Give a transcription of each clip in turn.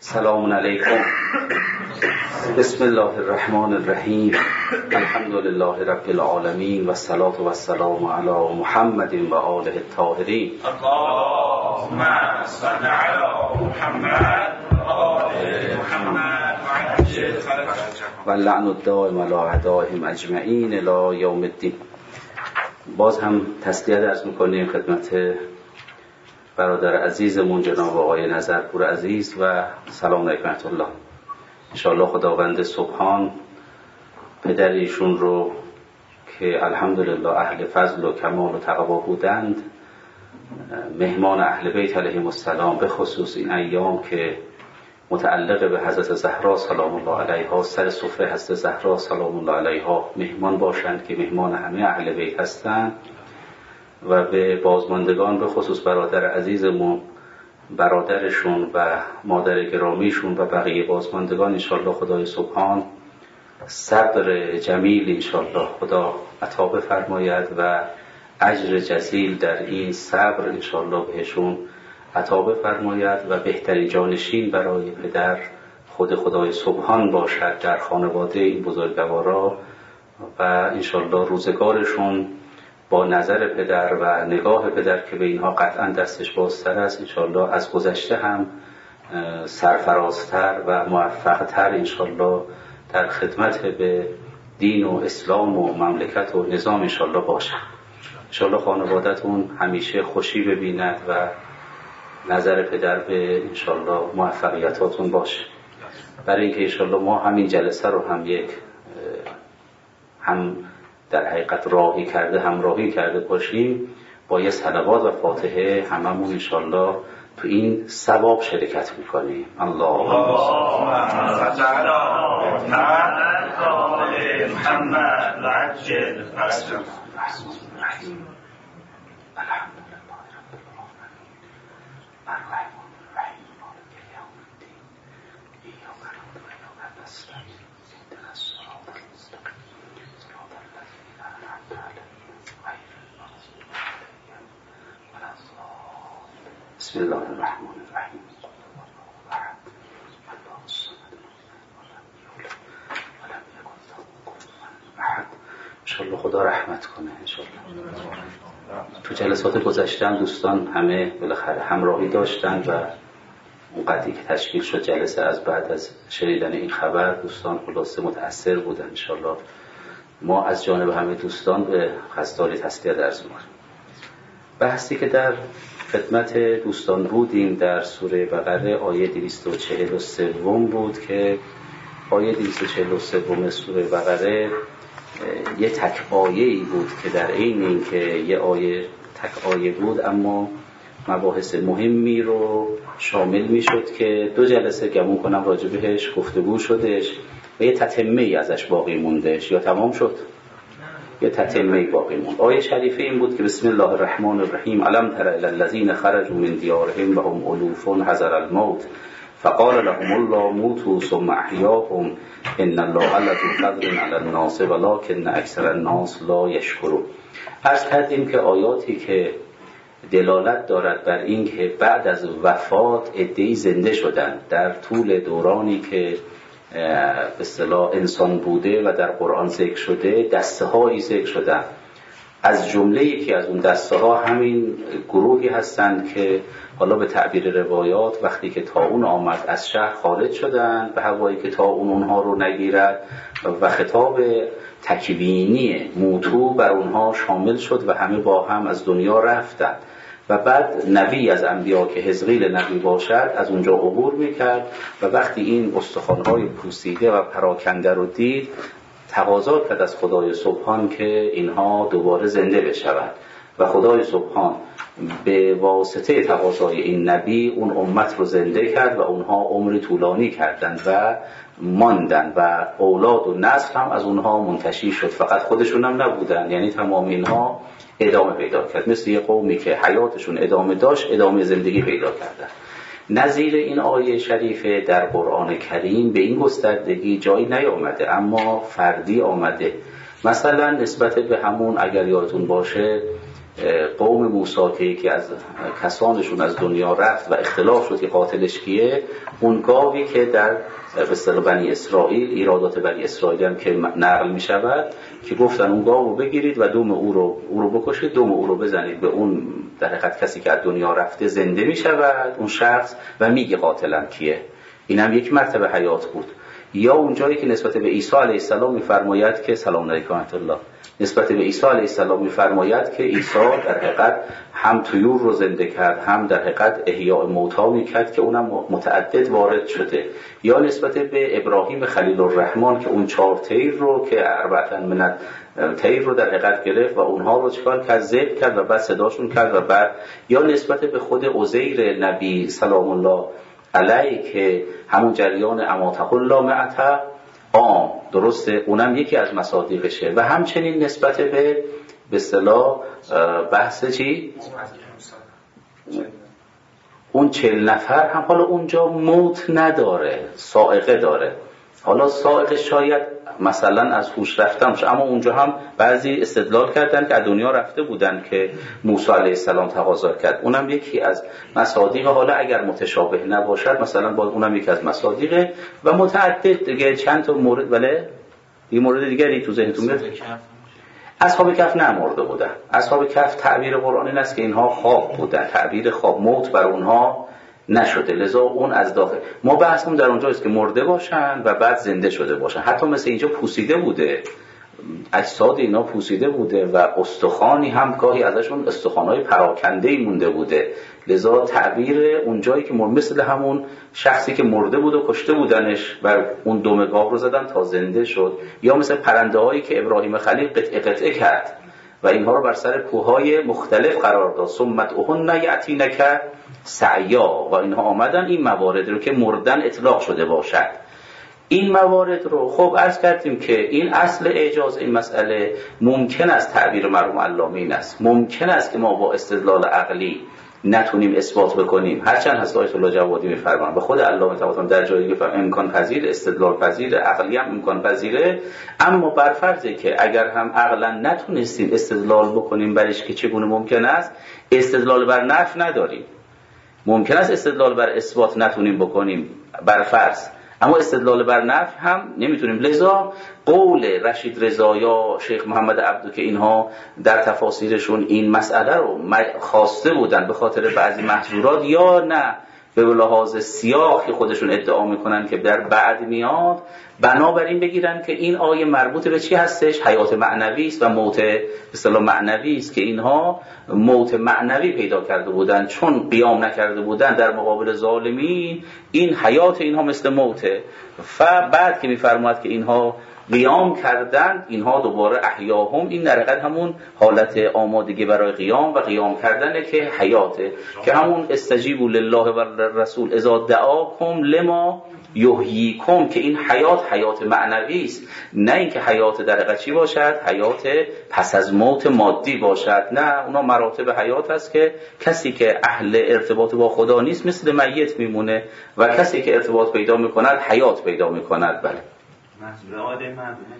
سلام علیکم. بسم الله الرحمن الرحیم. الحمد لله رب العالمین و الصلاة و السلام علی محمد و آله الطاهرین. اللهم صل علی محمد و آل محمد و لعن الدائم علی اعدائهم اجمعین الی یوم الدین. باز هم تسلیت عرض میکنیم خدمت برادر عزیزمون جناب آقای نظرپور عزیز و سلام علیکم الله. انشاءالله خداوند سبحان پدر ایشون رو که الحمدلله اهل فضل و کمال و تقوا بودند، مهمان اهل بیت علیهم السلام، به خصوص این ایام که متعلق به حضرت زهرا سلام الله علیها، سر سفره حضرت زهرا سلام الله علیها مهمان باشند که مهمان همه اهل بیت هستند و به بازماندگان به خصوص برادر عزیزمون، برادرشون و مادر گرامیشون و بقیه بازماندگان انشاءالله خدای سبحان صبر جمیل انشاءالله خدا عطا بفرماید و اجر جزیل در این صبر انشاءالله بهشون عطا بفرماید و بهترین جانشین برای پدر خود خدای سبحان باشد در خانواده این بزرگوارا و انشاءالله روزگارشون با نظر پدر و نگاه پدر که به اینها قطعا دستش بازتر است انشاءالله از گذشته هم سرفرازتر و موفقتر انشاءالله در خدمت به دین و اسلام و مملکت و نظام انشاءالله باشه. انشاءالله خانوادتون همیشه خوشی ببیند و نظر پدر به انشاءالله موفقیتاتون باشه. برای اینکه انشاءالله ما همین جلسه رو هم در حقیقت همراهی کرده باشیم، با یه صلوات و فاتحه هممون انشاءالله تو این ثواب شرکت میکنیم. اللهم صل علی محمد و عجل فرجهم. بسم الله الرحمن الرحیم. انشاءالله خدا رحمت کنه انشاءالله. تو جلسات گذشته دوستان همه بالاخره همراهی داشتن و اونقدری که تشکیل شد جلسه از بعد از شنیدن این خبر دوستان خلاصه متأثر بودن. انشاءالله ما از جانب همه دوستان به قصداری تسلیت عرض می‌کنیم. بحثی که در خدمت دوستان بودیم در سوره بقره آیه 243 بود که آیه 243 سوره بقره یه تک آیه‌ای بود که در عین اینکه یه آیه تک آیه بود اما مباحث مهمی رو شامل میشد که 2 جلسه گمون کنم راجع بهش گفتگو شدش و یه تتمه‌ای ازش باقی موندش یا تمام شد. یه تتمه‌ای باقی موند. آیه شریفه این بود که بسم الله الرحمن الرحیم. الم تر الی الذین خرجوا من دیارهم و هم الوف حذر الموت فقال لهم الله موتوا ثم احیاهم ان الله لذو فضل علی الناس ولکن اکثر الناس لا یشکرون. عرض کردیم که آیاتی که دلالت دارد بر این که بعد از وفات عده‌ای زنده شدند در طول دورانی که به اصطلاح انسان بوده و در قرآن ذکر شده، دسته هایی ذکر شدن. از جمله یکی از اون دسته ها همین گروهی هستند که حالا به تعبیر روایات وقتی که طاعون آمد از شهر خارج شدند به هوایی که طاعون اونها رو نگیرد و خطاب تکوینی موتو بر اونها شامل شد و همه با هم از دنیا رفتند و بعد نبی از انبیا که حزقیل نبی باشد از اونجا عبور میکرد و وقتی این استخوان‌های پوسیده و پراکنده رو دید تقاضا کرد از خدای سبحان که اینها دوباره زنده بشوند و خدای سبحان به واسطه تقاضای این نبی اون امت رو زنده کرد و اونها عمر طولانی کردند و ماندن و اولاد و نسل هم از اونها منتشی شد، فقط خودشون هم نبودن، یعنی تمام اینها ادامه پیدا کرد. مثل یه قومی که حیاتشون ادامه داشت ادامه زندگی پیدا کردن. نظیر این آیه شریفه در قرآن کریم به این گستردگی جایی نیامده اما فردی آمده. مثلا نسبت به همون اگر یادتون باشه قوم موسی که از کسانشون از دنیا رفت و اختلاف شد که قاتلش کیه، اون گاوی که در به اصطلاح بنی اسرائیل، ایرادات بنی اسرائیل هم که نقل می شود که گفتن اون گاو رو بگیرید و دم او رو بکشید، دم او رو بزنید به اون در حقیقت کسی که از دنیا رفته زنده می شود اون شخص و میگه قاتلم کیه. این هم یک مرتبه حیات بود. یا اون جایی که نسبت به عیسی علیه السلام می‌فرماید که سلام علیکم ورحمت الله، نسبت به عیسی علیه السلام می‌فرماید که عیسی در حقیقت هم طیور رو زنده کرد، هم در حقیقت احیاء موتی می‌کرد که اونم متعدد وارد شده. یا نسبت به ابراهیم خلیل الرحمن که اون 4 طیر رو که اربعه من طیر رو در حقیقت گرفت و اونها رو چکار کرد، ذبح کرد و بعد صداشون کرد و بعد. یا نسبت به خود عزیر نبی سلام الله علیه که همون جریان اماته الله معته درسته، اونم یکی از مصادیقشه. و همچنین نسبت به اصطلاح بحث چی؟ اون 40 نفر هم حالا اونجا موت نداره، صاعقه داره. حالا صاعقه شاید مثلا از هوش رفتن باشه، اما اونجا هم بعضی استدلال کردن که از دنیا رفته بودن که موسی علیه السلام تقاضا کرد. اونم یکی از مصادیق. حالا اگر متشابه نباشد مثلا باز اونم یکی از مصادیقه و متعدد دیگه چند تا مورد. ولی این مورد دیگری تو ذهنتون میاد. اصحاب کهف نمرده بودن. اصحاب کهف تعبیر قرآنی است که اینها خواب بودن، تعبیر خواب، موت بر اونها نشده، لذا اون از داخل. ما بحثمون در اونجا است که مرده باشن و بعد زنده شده باشن. حتی مثل اینجا پوسیده بوده، اجساد اینا پوسیده بوده و استخوانی هم گاهی ازشون استخوان‌های پراکنده‌ای مونده بوده، لذا تعبیر اونجایی که مثل همون شخصی که مرده بود و کشته بودنش و اون دم گاو رو زدن تا زنده شد. یا مثل پرنده‌هایی که ابراهیم خلیل قطعه کرد و اینها رو بر سر کوههای مختلف قرار داد، ثم ادعوهن یأتینک سعیا، و اینها آمدن. این موارد رو که مردن اطلاق شده باشد، این موارد رو خب عرض کردیم که این اصل اعجاز این مسئله ممکن است تعبیر مرحوم علامه این است، ممکن است که ما با استدلال عقلی نتونیم اثبات بکنیم، هرچند حضرت آیت الله جوادی می‌فرمایند به خود علامه طباطبایی در جایی که امکان پذیر، استدلال پذیر، عقلی هم امکان پذیره. اما بر فرضی که اگر هم عقلا نتونستیم استدلال بکنیم برش که چگونه ممکن است، استدلال بر نفی نداریم. ممکن است استدلال بر اثبات نتونیم بکنیم بر فرض، اما استدلال بر نفی هم نمیتونیم. لذا قول رشید رضا یا شیخ محمد عبدو که اینها در تفاسیرشون این مسئله رو خواسته بودن به خاطر بعضی محظورات، یا نه به لحاظ سیاقی خودشون ادعا میکنن که در بعد میاد، بنابراین بگیرن که این آیه مربوط به چی هستش؟ حیات معنوی است و موت به اصطلاح معنوی است که اینها موت معنوی پیدا کرده بودن، چون قیام نکرده بودن در مقابل ظالمین، این حیات اینها مثل موته. بعد که میفرماید که اینها قیام کردن، اینها دوباره احیاهم، این در حقیقت همون حالت آمادگی برای قیام و قیام کردنه که حیاته، که همون استجیبوا لله و الرسول اذا دعاکم لما یحییکم، که این حیات معنوی است، نه اینکه حیات در حقیقت چی باشد، حیات پس از موت مادی باشد. نه، اونا مراتب حیات است که کسی که اهل ارتباط با خدا نیست مثل میت میمونه و کسی که ارتباط پیدا میکند حیات پیدا میکند. بله منظور آدم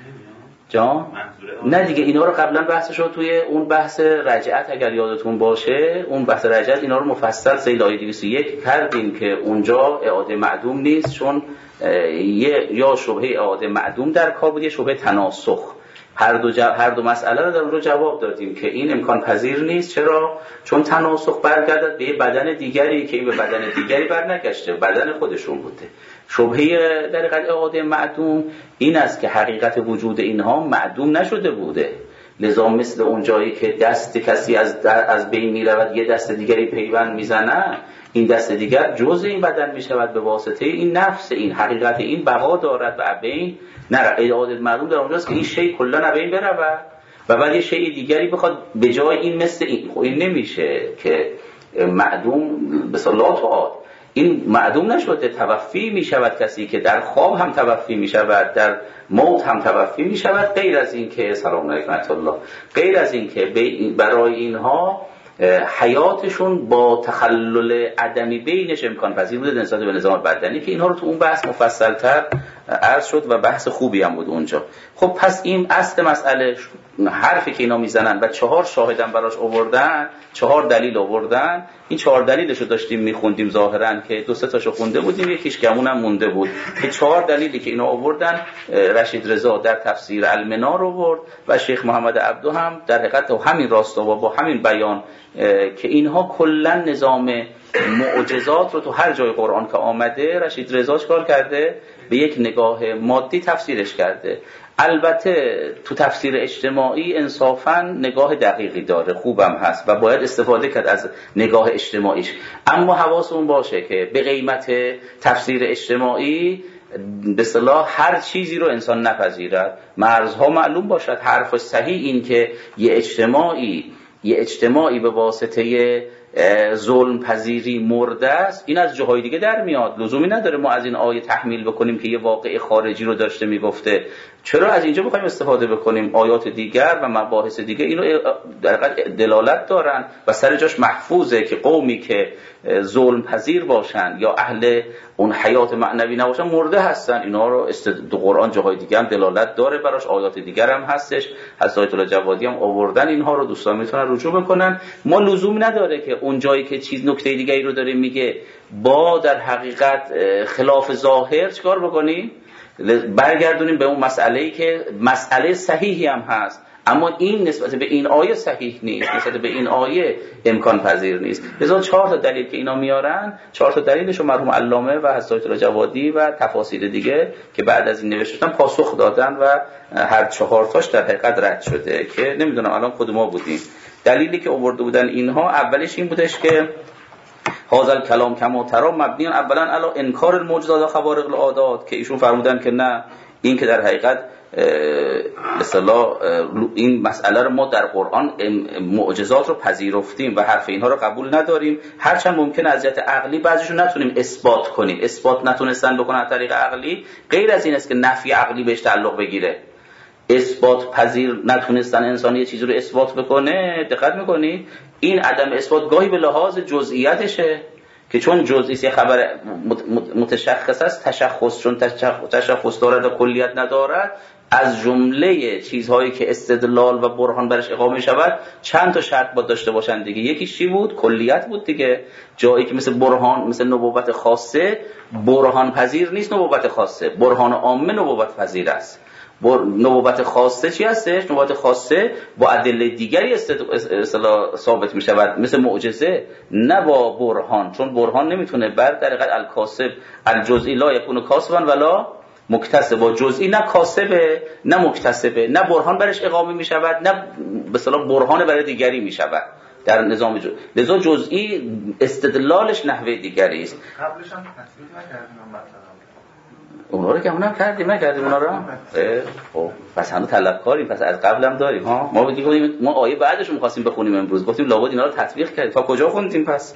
جان؟ نه دیگه، اینا رو قبلا بحث شد توی اون بحث رجعت، اگر یادتون باشه اون بحث رجعت اینا رو مفصل سیل آیه 201 کردیم که اونجا اعاده معدوم نیست، چون یا شبهه اعاده معدوم در کار بود، یا شبهه تناسخ. هر دو مسئله رو در اون رو جواب دادیم که این امکان پذیر نیست. چرا؟ چون تناسخ برگردد به یه بدن دیگری که این به بدن دیگری برنگشته، بدن خودشون بوده. شبهه در حقیقت اعاده معدوم این است که حقیقت وجود اینها معدوم نشده بوده، لذا مثل اون جایی که دست کسی از بین می رود یه دست دیگری پیوند میزنه، این دست دیگر جزء این بدن می شود به واسطه این نفس، این حقیقت این بقا دارد و بین نره. اعاده معدوم در اونجاست که این شی کلا نبین برود و بعد یه شی دیگری بخواد به جای این مثل این. خب این نمیشه که معدوم به صلاح تعاد این معدوم نشده، توفی می شود کسی که در خواب هم توفی می شود، در موت هم توفی می شود، غیر از این که سلام علیکم الله، غیر از این که برای اینها حیاتشون با تخلل عدمی بینش امکان پذیر بوده نسبت به نظام بدنی، که اینها رو تو اون بحث مفصل‌تر عرض شد و بحث خوبی هم بود اونجا. خب پس این اصل مسئله حرفی که اینا میزنن و 4 شاهدم براش آوردن، 4 دلیل آوردن، این 4 دلیلشو داشتیم میخوندیم ظاهرا که 2-3 تاشو خونده بودیم، یکیش گمونم مونده بود که 4 دلیلی که اینا آوردن رشید رضا در تفسیر المنار آورد و شیخ محمد عبدو هم در حقیقت همین راستا و با همین بیان که اینها کلا نظام معجزات رو تو هر جای قرآن که آمده رشید رضا چیکار کرده؟ به یک نگاه مادی تفسیرش کرده. البته تو تفسیر اجتماعی انصافاً نگاه دقیقی داره، خوبم هست و باید استفاده کرد از نگاه اجتماعیش، اما حواسمون باشه که به قیمت تفسیر اجتماعی به اصطلاح هر چیزی رو انسان نپذیرد، مرزها معلوم باشد. حرف صحیح این که یه اجتماعی به واسطه ظلم پذیری مرده است، این از جاهای دیگه در میاد، لزومی نداره ما از این آیه تحمیل بکنیم که یه واقع خارجی رو داشته میگفته. چرا از اینجا بخوایم استفاده بکنیم؟ آیات دیگر و مباحث دیگه اینو در حقیقت دلالت دارن و سر جاش محفوظه که قومی که ظلم پذیر باشن یا اهل اون حیات معنوی نباشن مرده هستن. اینا رو قرآن جاهای دیگه هم دلالت داره براش، آیات دیگر هم هستش، حضرت آیت الله جوادی هم آوردن اینها رو، دوستان میتونن رجوع بکنن. ما لزوم نداره که اون جایی که چیز نکته دیگری رو داره میگه با در حقیقت خلاف ظاهر چیکار بکنیم؟ برگردونیم به اون مسئله‌ای که مسئله صحیحی هم هست، اما این نسبت به این آیه صحیح نیست، نسبت به این آیه امکان پذیر نیست. لذا 4 تا دلیل که اینا میارن، 4 تا دلیلشو مرحوم علامه و حضرت آیت الله جوادی و تفاسیر دیگه که بعد از این نوشتن پاسخ دادن و هر 4 تاش در حقیقت رد شده که نمیدونم الان کدوما بودیم. دلیلی که آورده بودن اینها اولش این بودش که هذا الکلام کما ترى مبنی اولا علی انکار الموجزات و خوارق العادات، که ایشون فرمودن که نه، این که در حقیقت به اصطلاح این مسئله رو ما در قرآن معجزات رو پذیرفتیم و حرف اینها رو قبول نداریم، هرچند ممکن از جهت عقلی بعضیشو نتونیم اثبات کنیم، اثبات نتونستن بکنن از طریق عقلی، غیر از این است که نفی عقلی بهش تعلق بگیره. اثبات پذیر نتونستن انسان یه چیزی رو اثبات بکنه، دقت میکنید این عدم اثبات گاهی به لحاظ جزئیاتشه که چون جزئی یه خبر متشخص است، تشخص چون تشخص دارد و کلیت ندارد، از جمله چیزهایی که استدلال و برهان برش اقامه شود چند تا شرط باید داشته باشند دیگه. یکیش چی بود؟ کلیت بود دیگه. جایی که مثل برهان، مثل نبوت خاصه برهان پذیر نیست، نبوت خاصه برهان عامه نبوت پذیر است. نبوت خاصه چی هستش؟ نبوت خاصه با ادله دیگری اصطلاح ثابت می شود، مثل معجزه، نه با برهان، چون برهان نمیتونه بر در حقیقت الکاسب الجزئی لا یکون کاسبا ولا مکتسب، جزئی نه کاسبه نه مکتسبه، نه برهان برش اقامه می شود نه به اصطلاح برهان برای دیگری می شود در نظام لذا جزئی استدلالش نحوه دیگری است. قبلش هم تصویر نکردیم اونا رو که اونم کردیم نکردیم اونا رو. خب پس هنوز طلبکاریم، پس از قبلم داریم ها. ما بگیم ما آیه بعدش رو می‌خواستیم بخونیم امروز، گفتیم لابد اینا رو تطبیق کردیم. تا کجا خوندیم پس؟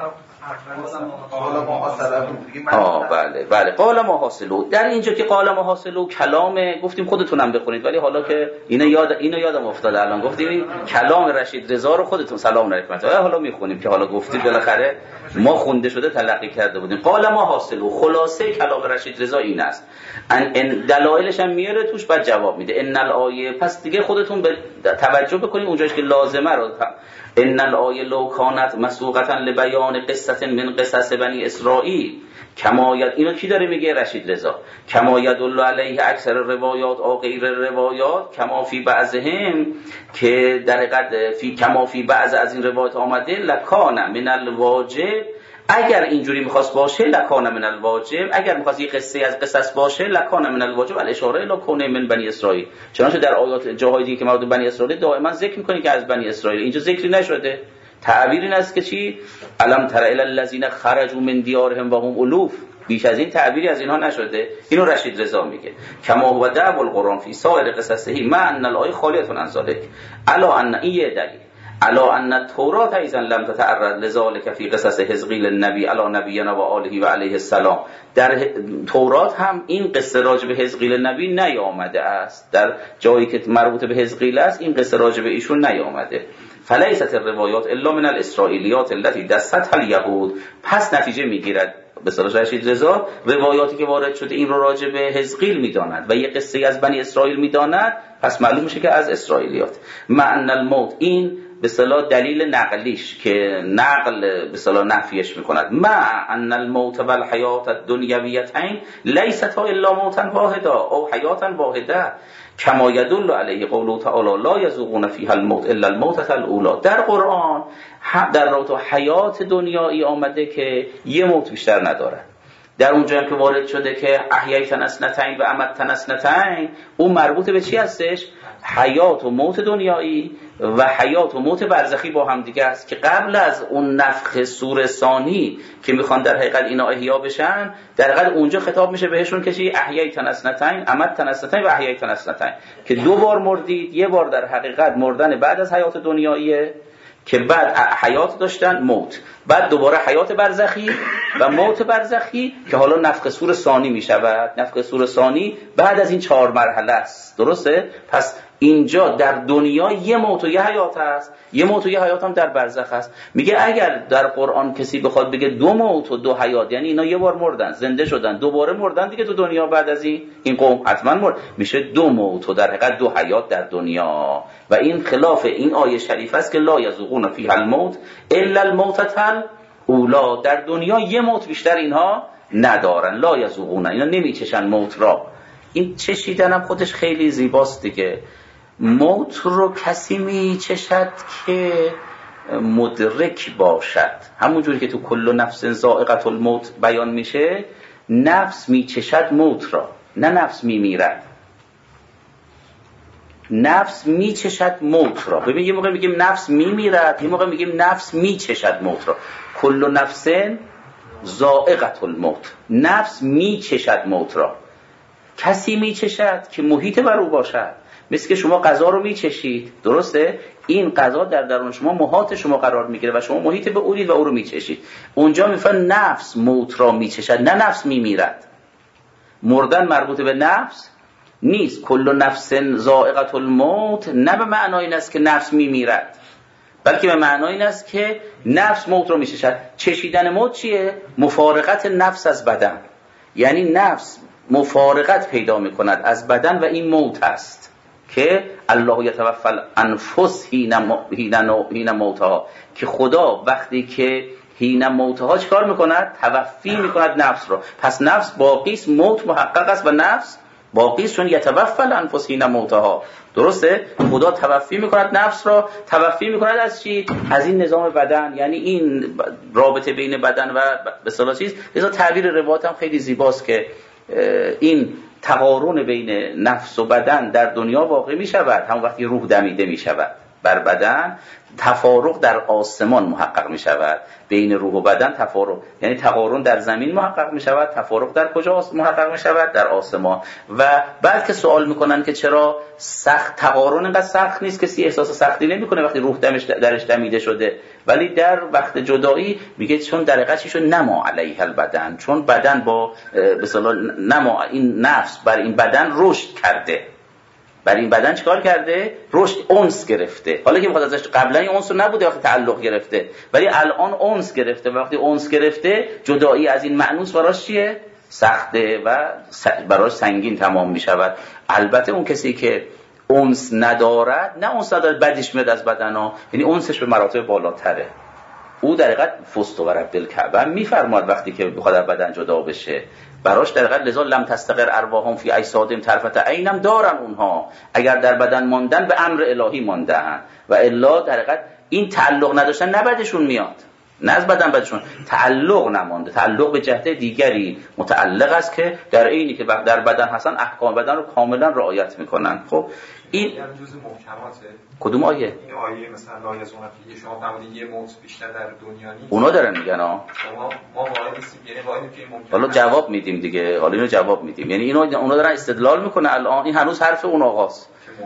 بله قال ما حاصلو. در اینجا که قال ما حاصلو کلام گفتیم خودتونم بخونید، ولی حالا که اینو یادم افتاده الان گفتیم کلام رشید رضا رو خودتون سلام علیکم حالا میخونیم که حالا گفتید بالاخره ما خونده شده تلقی کرده بودیم. قال ما حاصلو، خلاصه کلام رشید رضا این است. دلایلش هم میاره توش بعد جواب میده. ان الآیه، پس دیگه خودتون به توجه بکنید اونجاش که لازمه رو. ان الآیه لو کانت مسوقتا لبیان قصه من قصص بنی اسرائیل کما اینو کی داره میگه؟ رشید رضا. کما یدل علیه اکثر روایات او غیر روایات کما فی بعضهم، که در حقیقت فی کما فی بعض از این روایات آمده لکان من الواجب، اگر اینجوری میخواست باشه لکان من الواجب، اگر میخواست یه قصه از قصص باشه لکان من الواجب الاشاره الی کونه من بنی اسرائیل. چنانچه در آیات جاهای دیگه که مربوط به بنی اسرائیل دائما ذکر میکنه که از بنی اسرائیل، اینجا ذکری نشده. تعبیر این است که چی؟ الم تر الی الذین خرجوا من دیارهم و هم الوف، بیش از این تعبیری از اینها نشده. اینو رشید رضا میگه. کما هو دعو القرآن فی سایر قصصه ما ان الآیه خالیه عن ذلک الا ان این دلیل الا ان التوراة ايضا لم تتعرض لذلك في قصص حزقیل النبی علی نبینا و آله و علیه السلام. در تورات هم این قصه راجع به حزقیل نبی نیامده است، در جایی که مربوط به حزقیل است این قصه راجع به ایشون نیامده. فلیست الروایات الا من الاسرائیلیات التي دستها اليهود، پس نتیجه میگیرد به اصطلاح رشید رضا روایاتی که وارد شده این رو راجع به حزقیل میداند و یه قصه از بنی اسرائیل میداند، پس معلوم میشه که از اسرائیلیات. معنی الموت، این به اصطلاح دلیل نقلیش که نقل به اصطلاح نفیش میکند. معنی الموت و الحیات الدنیویتین لیستا الا موتا واحدا او حیاتا واحده کما یدل علیه قوله تعالی لا یذوقون فیها الموت الا الموتة الاولی. در قرآن در رابطه حیات دنیایی آمده که یه موت بیشتر نداره. در اونجا هم که وارد شده که احییتن اثنتین و امتن اثنتین، اون مربوط به چی هستش؟ حیات و موت دنیایی و حیات و موت برزخی با هم دیگه است که قبل از اون نفخ صور ثانی که میخوان در حقیقت اینا احیا بشن، در حقیقت اونجا خطاب میشه بهشون که چی؟ احییتن اثنتین، امتن اثنتین و احییتن اثنتین، که دو بار مردید. یه بار در حقیقت مردن بعد از حیات دنیاییه که بعد حیات داشتن، موت، بعد دوباره حیات برزخی و موت برزخی که حالا نفخ صور ثانی می شود. نفخ صور ثانی بعد از این 4 مرحله است، درسته؟ پس اینجا در دنیا یه موت و یه حیات هست، یه موت و یه حیات هم در برزخ هست. میگه اگر در قرآن کسی بخواد بگه 2 موت و 2 حیات، یعنی اینا یه بار مردن زنده شدن دوباره مردن دیگه تو دنیا، بعد از این قوم حتما مرد، میشه 2 موت و در حقیقت 2 حیات در دنیا. و این خلاف این آیه شریف است که لا یذوقون فیها الموت الا الموتة الاولی. در دنیا یه موت بیشتر اینها ندارن. لا یذوقون، اینا نمیچشن موت را. این چشیدن هم خودش خیلی زیباست دیگه. موت رو کسی میچشد که مدرک باشد، همونجوری که تو کل نفس ذائقة الموت بیان میشه، نفس میچشد موت را، نه نفس میمیرد. نفس میچشد موت را. ببین یه موقع میگیم نفس میمیرد، یه موقع میگیم نفس میچشد موت را. کل نفس ذائقة الموت، نفس میچشد موت را. کسی میچشد که محیط بر او باشد. مثل که شما غذا رو میچشید، درسته؟ این غذا در درون شما محاط شما قرار میگیره و شما محیط به اونید و او رو میچشید. اونجا میفهمن نفس موت را میچشد، نه نفس میمیرد. مردن مربوط به نفس نیست. کل نفس ذائقة الموت نه به معنای این است که نفس میمیرد، بلکه به معنای این است که نفس موت رو میچشد. چشیدن موت چیه؟ مفارقت نفس از بدن، یعنی نفس مفارقت پیدا میکند از بدن و این موت است که الله یتوفی الانفس حین موتها، که خدا وقتی که حین موتها چیکار میکند؟ توفی میکند نفس را. پس نفس باقی است، موت محقق است و نفس باقی است، چون یتوفی الانفس حین موتها. درسته؟ خدا توفی میکند نفس را. توفی میکند از چی؟ از این نظام بدن، یعنی این رابطه بین بدن و به اصطلاح چیز. لذا تعبیر روایت هم خیلی زیباست که این تقارن بین نفس و بدن در دنیا واقع می شود همون وقتی روح دمیده می شود بر بدن. تفارق در آسمان محقق می شود بین روح و بدن. تفارق یعنی تقارن در زمین محقق می شود. تفارق در کجا محقق می شود؟ در آسمان. و بعد که سوال میکنن که چرا سخت تقارن اینقدر سخت نیست، کسی احساس سختی نمیکنه وقتی روح درش دمیده شده، ولی در وقت جدایی میگه چون در حقیقت چی شد؟ نما علیه البدن، چون بدن با به اصطلاح نما، این نفس بر این بدن رشد کرده، بر این بدن چیکار کرده؟ رشد، انس گرفته. حالا که میخواد ازش، قبلا این انس رو نبوده وقتی تعلق گرفته، ولی الان انس گرفته. وقتی انس گرفته جدایی از این مأنوس براش چیه؟ سخته و براش سنگین تمام میشود. البته اون کسی که انس ندارد، نه انس ندارد بدش میاد از بدن ها، یعنی انسش به مراتب بالاتره. او در حقیقت فست و رب الکعبه میفرماد وقتی که بخواد از بدن جدا بشه براش در حقیقت لذا لم تستقر ارواحهم فی اجسادهم طرفة عینم دارن. اونها اگر در بدن ماندن به امر الهی ماندن و الا در حقیقت این تعلق نداشتن نبدشون میاد، نه از بدن بدشون تعلق نمانده. تعلق به جهت دیگری متعلق است که در عینی که در بدن هستن احکام بدن رو کاملا رعایت میکنن. خب این جزء محکماته. کدوم آیه؟ این آیه مثلا لا یزون فی، شما فرمودین یه موت بیشتر در دنیا نیست. اونا دارن میگن ها. ما وارد نیستیم، یعنی وارد که ممکن. حالا جواب میدیم دیگه، حالا اینو جواب میدیم. یعنی اونا دارن استدلال میکنه الان. این هنوز حرف اون آقاست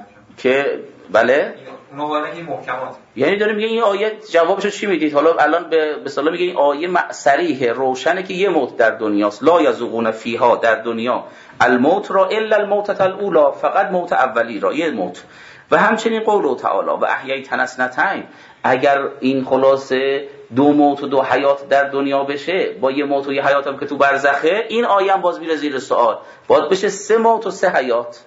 که بله اونا وارد این محکمات، یعنی داره میگه این آیه جوابشو چی میدید؟ حالا الان به اصطلاح میگه این آیه صریح روشنه که یه موت در دنیاست. لا یذوقون فیها، در دنیا الموت را الا الموتة الاولی، فقط موت اولی را، یه موت. و همچنین قوله تعالی و احییتن اثنتین، اگر این خلاصه دو موت و دو حیات در دنیا بشه با یه موت و یه حیات هم که تو برزخه، این آیه هم باز میره زیر سوال، باید بشه 3 موت و 3 حیات.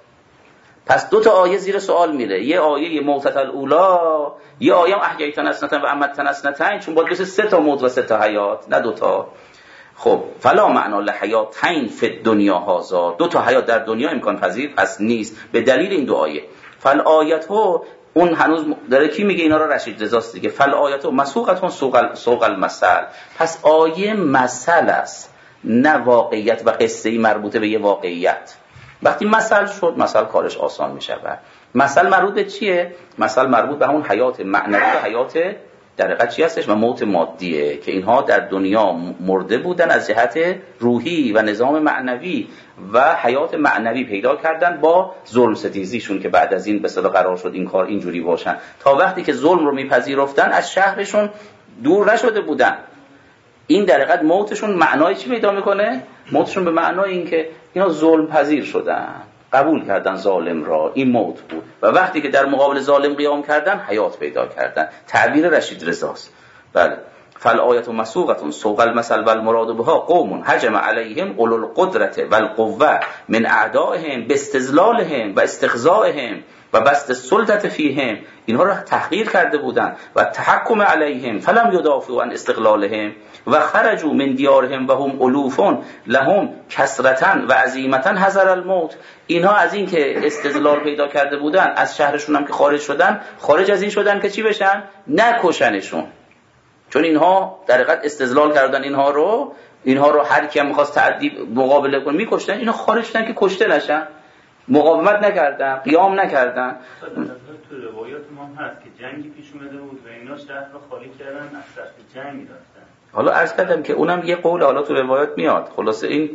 پس 2 تا آیه زیر سوال میره، یه آیه موتت الاولا، یه آیه هم احییتن اسنتن و امتن اسنتن، چون باید بشه 3 تا موت و 3 تا حیات نه 2 تا. خب فلا معنا لحیاتین فی الدنیا هذا، 2 تا حیات در دنیا امکان پذیر پس نیست به دلیل این 2 آیه. فالآیتو، اون هنوز داره کی میگه اینا رو؟ رشید رضاست دیگه. فالآیتو مسوقتون سوق المثل، پس آیه مثل است نه واقعیت و قصه ای مربوطه به یه واقعیت. وقتی مثل شد، مثل کارش آسان میشه. مثل مربوط به چیه؟ مثل مربوط به همون حیات معنوی و حیات در حقیقت چی هستش و موت مادیه که اینها در دنیا مرده بودن از جهت روحی و نظام معنوی و حیات معنوی پیدا کردن با ظلم ستیزیشون که بعد از این به اصطلاح قرار شد این کار اینجوری باشن. تا وقتی که ظلم رو میپذیرفتن از شهرشون دور نشده بودن. این در حقیقت موتشون معنای چی پیدا میکنه؟ موتشون به معنای این که اینا ظلم پذیر شدن، قبول کردن ظالم را، این موت بود، و وقتی که در مقابل ظالم قیام کردن حیات پیدا کردن. تعبیر رشید رضاست. بله. فالآیت مسوقة سوق المثل والمراد بها قوم هجم علیهم اولو القدرة والقوة من اعدائهم باستذلالهم و استخزائهم و بسط السلطة فیهم، اینها را تحقیر کرده بودند و تحکم علیهم فلم یدافعوا عن استقلالهم و خرجوا من دیارهم و هم الوف لهم کثرة و عزیمة حذر الموت. اینها از این که استدلال پیدا کرده بودن از شهرشون هم که خارج شدن، خارج از این شدن که چی بشن؟ نکشنشون. چون اینها در حقیقت استدلال کردن اینها رو هر کی هم می‌خواست تعدی مقابله کنه می‌کشتن، اینا خارج شدن که کشته نشن، مقاومت نکردن، قیام نکردن. تو روایات ما هست که جنگی پیش اومده بود و اینا شهر رو خالی کردن، از سخت جنگ رفتن. حالا عرض کردم که اونم یه قول حالا تو روایات میاد. خلاصه این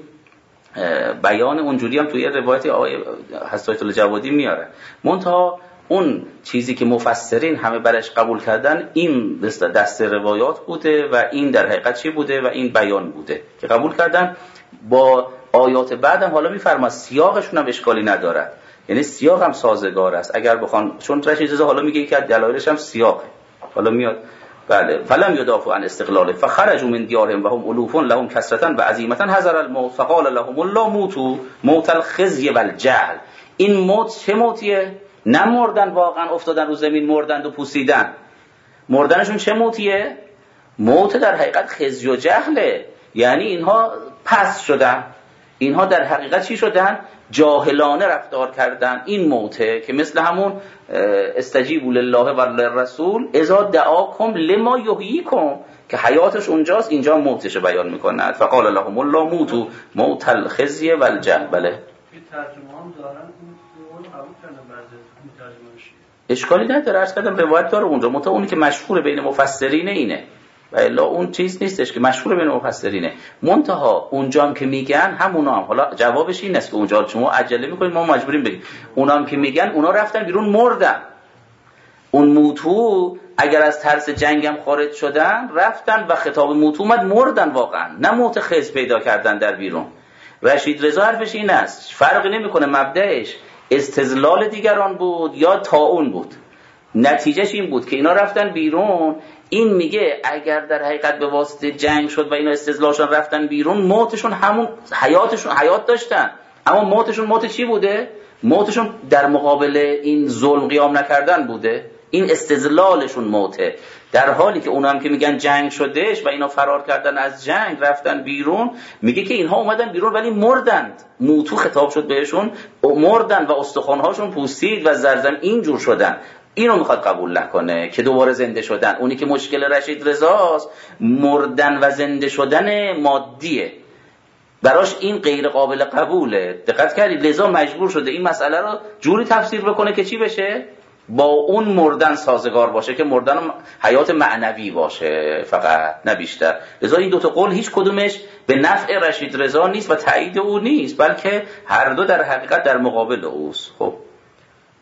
بیان اونجوری هم توی روایت آقای حسایت الجوادی میاره. منتها اون چیزی که مفسرین همه برش قبول کردن این دست روایات بوده و این در حقیقت چی بوده و این بیان بوده که قبول کردن. با آیات بعدم حالا میفرما سیاقشون هم اشکالی نداره، یعنی سیاق هم سازگار است اگر بخوان، چون رشید رضا حالا میگه که دلایلش هم سیاقه، حالا میاد. بله. فلم یدافعوا عن استقلاله فخرجوا من دیارهم و هم الوف لهم کثرة و عزیمة حذر الموت فقال لهم الله موتوا موت الخزي والجهل. این موت چه موتیه؟ نه مردن واقعا افتادن رو زمین مردن و پوسیدن. مردنشون چه موتیه؟ موت در حقیقت خزی و جهله، یعنی اینها پس شدن، اینها در حقیقت چی شدن؟ جاهلانه رفتار کردن. این موته که مثل همون استجیبوا لله و للرسول اذا دعاکم لما یحییکم که حیاتش اونجاست، اینجا موتش بیان میکنند. فقال لهم الله موتوا موت الخزي والجهل. بله. ترجمه هم دارن اون قبول کردن بعضی ترجمه‌اش. اشکالی نداره، عرض کردم روایت داره اونجا، منتها اونی که مشهور بین مفسرین اینه و الا اون چیز نیستش که مشهور بین مفسرینه. منتها اونجا هم که میگن همونا هم، حالا جوابش این است که اونجا شما عجله میکنید ما مجبوریم بگیم، اونا هم که میگن اونا رفتن بیرون مردن. اون موتو اگر از ترس جنگ هم خارج شدن رفتن و خطاب موتو اومد مردن واقعا، نه موت خز پیدا کردن در بیرون. رشید رضا حرفش این است، فرقی نمیکنه مبدأش استدلال دیگران بود یا طاعون بود، نتیجهش این بود که اینا رفتن بیرون. این میگه اگر در حقیقت به واسطه جنگ شد و اینا استدلالشون رفتن بیرون، موتشون همون حیاتشون حیات داشتن، اما موتشون موت چی بوده؟ موتشون در مقابل این ظلم قیام نکردن بوده. این استدلالشون موته، در حالی که اونا هم که میگن جنگ شدهش و اینا فرار کردن از جنگ رفتن بیرون، میگه که اینها اومدن بیرون ولی مردند. موتو خطاب شد بهشون، مردن و استخوان‌هاشون پوسید و زرزم اینجور شدن. اینو میخواد قبول نکنه که دوباره زنده شدن. اونی که مشکل رشید رضاست مردن و زنده شدن مادیه، براش این غیر قابل قبوله. دقت کردید؟ لذا مجبور شده این مسئله رو جوری تفسیر بکنه که چی بشه؟ با اون مردن سازگار باشه که مردن حیات معنوی باشه فقط، نه بیشتر. لذا این دوتا قول هیچ کدومش به نفع رشید رضا نیست و تایید او نیست، بلکه هر دو در حقیقت در مقابل اوست. خب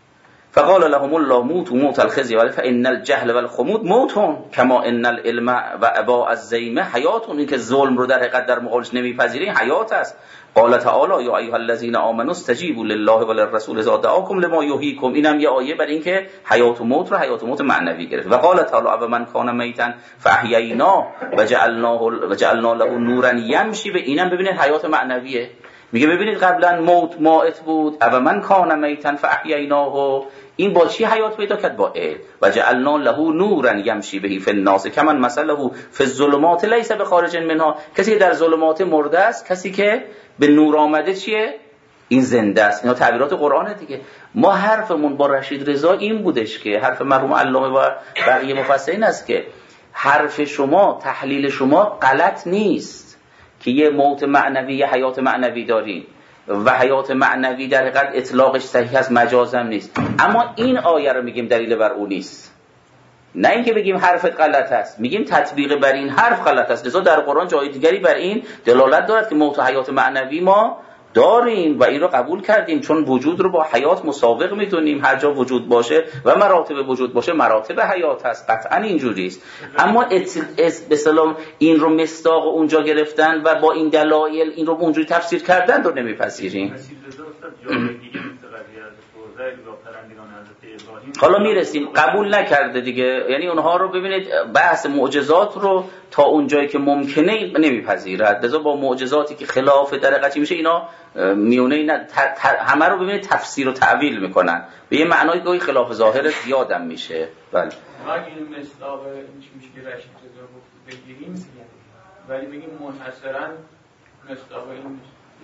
فقال لهم الله موتوا موت الخزي فان الجهل والخمود موت کما ان العلم و اباء الزیمه حیات. این که ظلم رو در حقیقت در مقابلش نمیپذیرین حیات است. قال تعالی یا ایها الذین آمنوا استجیبوا لله وللرسول اذا دعاکم لما یحییکم. اینم یه آیه برای اینکه حیات و موت رو حیات و موت معنوی گرفت. و قال تعالی و من کان میتا فاحییناه و جعلنا له نورا یمشی به. اینم ببینید حیات معنویه. میگه ببینید قبلا موت مائت بود، و من کان میتا فاحییناه، این با چی حیات پیدا کرد؟ با علم. و جعلنا له نورا یمشی به فی الناس کمن مثله فی الظلمات لیس بخارج منها. کسی که در ظلمات مرده است، کسی که به نور آمده چیه؟ این زنده است. اینا تعبیرات قرآنه دیگه. ما حرفمون با رشید رضا این بودش که حرف مرحوم علامه و بقیه مفسرین است که حرف شما، تحلیل شما غلط نیست که یه موت معنوی، یه حیات معنوی دارین و حیات معنوی در حقیقت اطلاقش صحیح است، مجازم نیست. اما این آیه رو میگیم دلیل بر اون نیست. نه اینکه بگیم حرفت غلط است، میگیم تطبیق بر این حرف غلط است. لذا در قرآن جای دیگری بر این دلالت دارد که موت و حیات معنوی ما داریم و این رو قبول کردیم، چون وجود رو با حیات مساوق میدونیم. هر جا وجود باشه و مراتب وجود باشه مراتب حیات هست، قطعا اینجوری است. اما به سلام این رو مصداق اونجا گرفتن و با این دلایل این رو اونجوری تفسیر کردن رو نمیپذیریم. حالا میرسیم. قبول نکرده دیگه، یعنی اونها رو ببینید بحث معجزات رو تا اونجایی که ممکنه نمیپذیرد. لذا با معجزاتی که خلاف در حقیقت میشه اینا میونه همه رو ببینید تفسیر و تعویل میکنن به یه معنای گاهی خلاف ظاهر زیادم میشه. بله ما این مصداق میشه که رشید رضا گفت بگیریم، ولی بگیم منحصرا مصداق این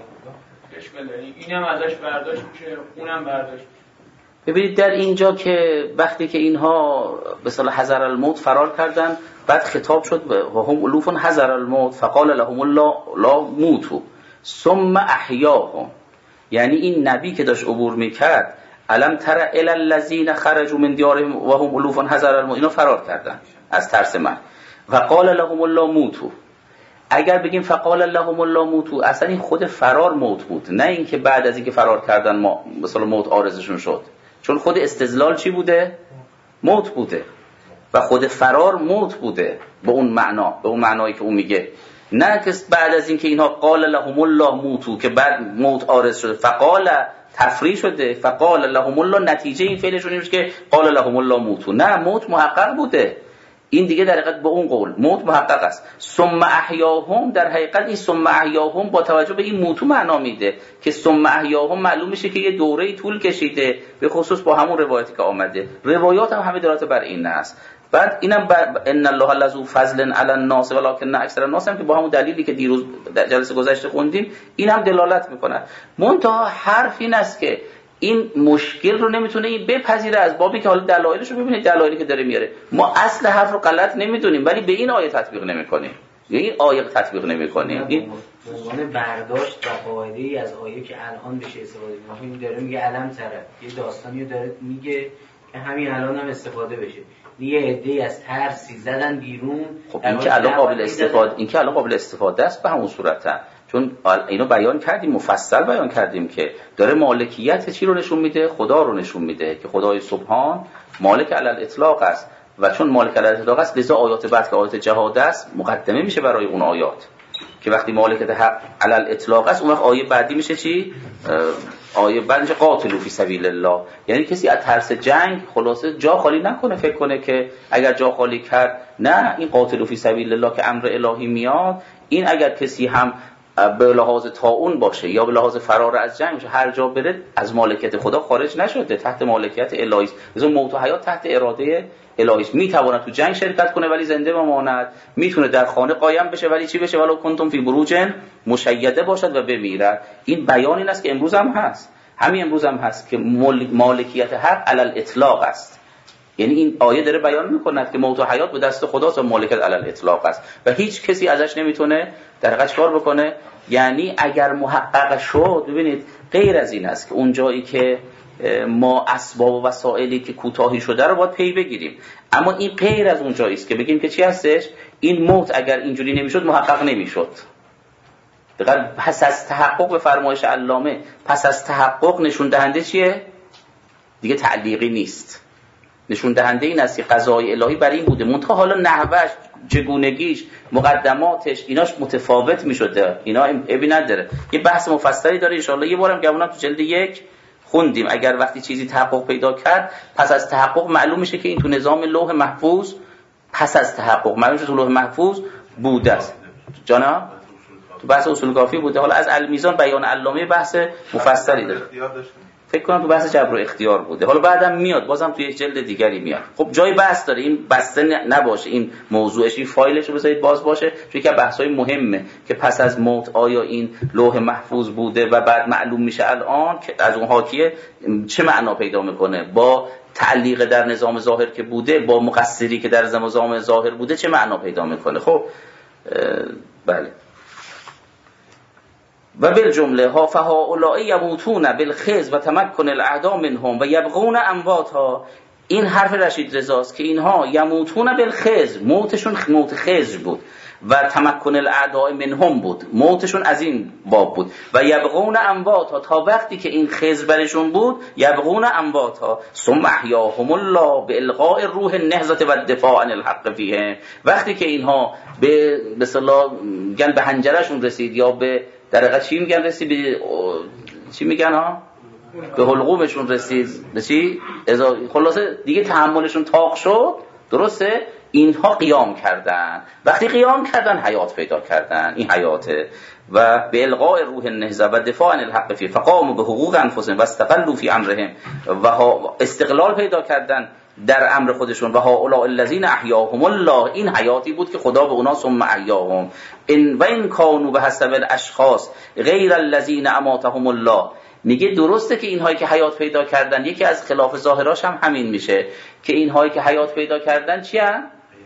اشکال داره، اینم ازش برداشت میشه اونم برداشت میشه. ببینید در اینجا که وقتی که اینها به اصطلاح حذر الموت فرار کردن، بعد خطاب شد و هم الوف حذر الموت فقال لهم الله لا موتوا ثم احیاهم. یعنی این نبی که داشت عبور میکرد الم تر الی الذین خرجوا من دیارهم و هم الوف حذر الموت، اینا فرار کردن از ترس من. و قال لهم الله موتوا، اگر بگیم فقال لهم الله موتوا، اصلا این خود فرار موت بود، نه اینکه بعد از اینکه فرار کردن ما مثلا موت عارضشون شد. چون خود استدلال چی بوده؟ موت بوده و خود فرار موت بوده به اون معنا، به اون معنایی که اون میگه. نه که بعد از اینکه اینها قال لهم الله موتوا که بعد موت عارض شده، فقال تفریع شده، فقال لهم الله نتیجه این فعلشون این که قال لهم الله موتوا. نه، موت محقق بوده. این دیگه در حقیقت به اون قول موت محقق است. ثم احیاهم، در حقیقت این ثم احیاهم با توجه به این موتو معنا میده که ثم احیاهم معلوم میشه که یه دوره طول کشیده، به خصوص با همون روایتی که آمده. روایات هم همه دلالت بر این است. بعد اینم ان الله لذو فضل علی الناس ولکن اکثر الناس هم که با همون دلیلی که دیروز در جلسه گذشته خوندیم این هم دلالت میکنه. منتها حرف این است که این مشکل رو نمیتونه این بپذیره از بابی که حالا دلایلش رو ببینید، دلایلی که داره میاره. ما اصل حرف رو غلط نمیدونیم ولی به این آیه تطبیق نمیکنیم، یعنی این آیه تطبیق نمیکنیم. این عنوان برداشت و قاعده‌ای از آیه که الان بشه استفاده کنیم. این داره میگه علم طرف یه داستانی رو داره میگه که همین الان هم استفاده بشه. یه عده‌ای از ترسی زدن بیرون. خب این که الان قابل استفاده، این که الان قابل استفاده است به همون صورته، چون اینو بیان کردیم، مفصل بیان کردیم که داره مالکیت چی رو نشون میده؟ خدا رو نشون میده که خدای سبحان مالک علی الاطلاق است و چون مالک علی الاطلاق است لذا آیات بعد که آیات جهاد است مقدمه میشه برای اون آیات که وقتی مالکیت حق علی الاطلاق است اون وقت آیه بعدی میشه چی؟ آیه بعد میشه قاتلوا فی سبیل الله. یعنی کسی از ترس جنگ خلاصه جا خالی نکنه، فکر کنه که اگر جا خالی کرد، نه، این قاتلوا فی سبیل الله که امر الهی میاد، این اگر کسی هم به لحاظ طاعون باشه یا به لحاظ فرار از جنگ باشه، هر جا بره از مالکیت خدا خارج نشده، تحت مالکیت الهی است. مثلا موت و حیات تحت اراده الهی است. میتونه تو جنگ شرکت کنه ولی زنده بماند، میتونه در خانه قایم بشه ولی چی بشه؟ ولو کنتم فی بروج مشیده باشد و بمیرد. این بیان این است که امروز هم هست، همین امروز هم هست که مالکیت حق علی الاطلاق است. یعنی این آیه داره بیان میکند که موت و حیات به دست خداست و مالکیت علی الاطلاق است و هیچ کسی ازش نمیتونه در حقیقت کار بکنه. یعنی اگر محقق شد، ببینید غیر از این است که اون جایی که ما اسباب و وسایلی که کوتاهی شده رو باید پی بگیریم، اما این غیر از اون جایی است که بگیم که چی هستش؟ این موت اگر اینجوری نمیشد محقق نمیشد. پس از تحقق، به فرمایش علامه، پس از تحقق نشون دهنده چیه؟ دیگه تعلیقی نیست. نشون دهنده این است که قضای الهی برای این بوده. منتها حالا نحوش، چگونگیش، مقدماتش ایناش متفاوت میشده، اینا ابی نداره. یه بحث مفصلی داره ان شاء الله. یه بارم گمونم تو جلد 1 خوندیم. اگر وقتی چیزی تحقق پیدا کرد، پس از تحقق معلوم میشه که این تو نظام لوح محفوظ، پس از تحقق معلوم میشه تو لوح محفوظ بوده است. جانا تو بحث اصول کافی بوده. حالا از المیزان بیان علامه بحث مفصلی داره. فکر کنم تو بحث جبر و اختیار بوده. حالا بعدم میاد، بازم تو یک جلد دیگری میاد. خب جای بحث داره، این بسته نباشه، این موضوعش، این فایلش رو بذارید باز باشه، چون یکی از بحث‌های مهمه که پس از موت آیا این لوح محفوظ بوده و بعد معلوم میشه الان که از اون حاکیه چه معنا پیدا میکنه، با تعلیق در نظام ظاهر که بوده با مقصری که در نظام ظاهر بوده چه معنا پیدا میکنه. خب بله. و بالجمله ها فهؤلاء یموتون بالخزي و تمکن الاعداء منهم و یبغون امواتا. این حرف رشید رضاست که اینها یموتون بالخزي، موتشون موت خزي بود، و تمکن الاعداء منهم بود، موتشون از این باب بود، و یبغون امواتا، تا وقتی که این خزي برشون بود، یبغون امواتا ثم احیاهم الله بالغاء الروح النهضه و الدفاع عن الحق فیهم. وقتی که اینها به اصطلاح میگن به حنجرشون رسید، یا به در حقیقت چی میگن رسید، به چی میگن ها، به حلقومشون رسید، به چی خلاصه دیگه تحملشون طاق شد، درسته، اینها قیام کردن. وقتی قیام کردن حیات پیدا کردن، این حیاته. و به الغاء روح النهضه و دفاع عن الحق فی فقاموا به حقوق انفسهم و استقلوا فی امرهم، و استقلال پیدا کردن در امر خودشون. و هؤلاء الذین احیاهم الله، این حیاتی بود که خدا به اونا ثم احیاهم. و این کانوا بحسب الاشخاص غیر الذین اماتهم الله. میگه درسته که اینهایی که حیات پیدا کردن، یکی از خلاف ظاهراش هم همین میشه که اینهایی که حیات پیدا کردن چی هن؟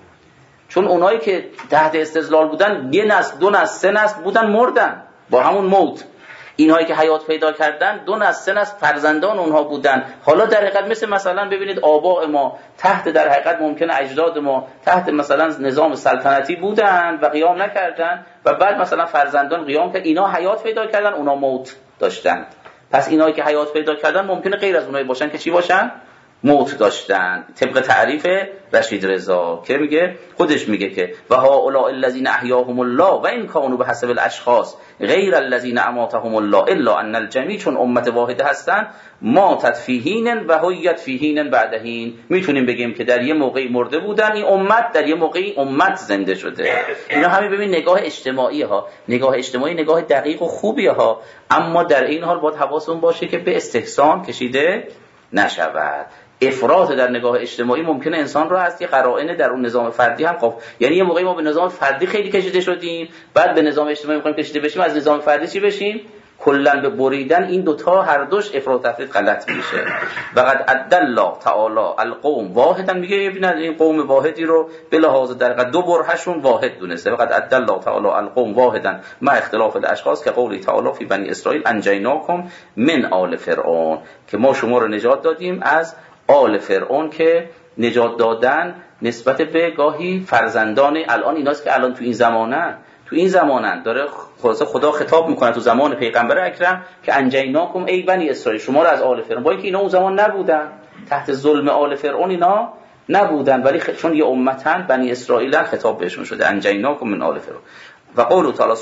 چون اونایی که تحت استظلال بودن، یه نسل، 2 نسل، 3 نسل بودن مردن با همون موت. اینهایی که حیات پیدا کردن 2 نسل 3 نسل فرزندان اونها بودن. حالا در حقیقت مثلا ببینید آباء ما تحت، در حقیقت ممکنه اجداد ما تحت مثلا نظام سلطنتی بودن و قیام نکردن، و بعد مثلا فرزندان قیام کرد، اینا حیات پیدا کردن، اونا موت داشتن. پس اینایی که حیات پیدا کردن ممکنه غیر از اونایی باشن که چی باشن؟ موت داشتن، طبق تعریف رشید رضا که میگه، خودش میگه که و هؤلاء الذین احیاهم الله و ان کانوا بحسب الاشخاص غیر الذین اماتهم الله الا ان الجمیع، چون امت واحده هستن، ماتت فی حین و حیت فی حین بعد حین. میتونیم بگیم که در یه موقعی مرده بودن این امت، در یه موقعی امت زنده شده. اینا همین ببین نگاه اجتماعی ها، نگاه اجتماعی نگاه دقیق و خوبیه ها، اما در این حال باید حواسون باشه که به استحسان کشیده نشود. افراط در نگاه اجتماعی ممکنه انسان رو از یه قرائن در اون نظام فردی هم قاف. یعنی یه موقعی ما به نظام فردی خیلی کشیده شدیم، بعد به نظام اجتماعی می‌خوایم کشیده بشیم، از نظام فردی چی بشیم؟ کلا به بریدن این دوتا هر دوش افراط تفرید غلط میشه. وقد عد الله تعالی القوم واحدا، میگه ببینید این قوم واحدی رو به لحاظ در حقیقت دو برهشون واحد دونسته. وقد عد الله تعالی القوم واحدا مع اختلاف الاشخاص که قولی تعالی فی بنی اسرائیل انجیناکم من آل فرعون، که ما شما رو نجات دادیم از آل فرعون، که نجات دادن نسبت به گاهی فرزندان الان ایناست که الان تو این زمانن داره خدا خطاب میکنه تو زمان پیغمبر اکرم که انجیناکم ای بنی اسرائیل، شما رو از آل فرعون، با اینکه اینا اون زمان نبودن، تحت ظلم آل فرعون اینا نبودن، ولی چون یه امتن بنی اسرائیلن خطاب بهشون شده انجیناکم من آل فرعون. و قول تعالی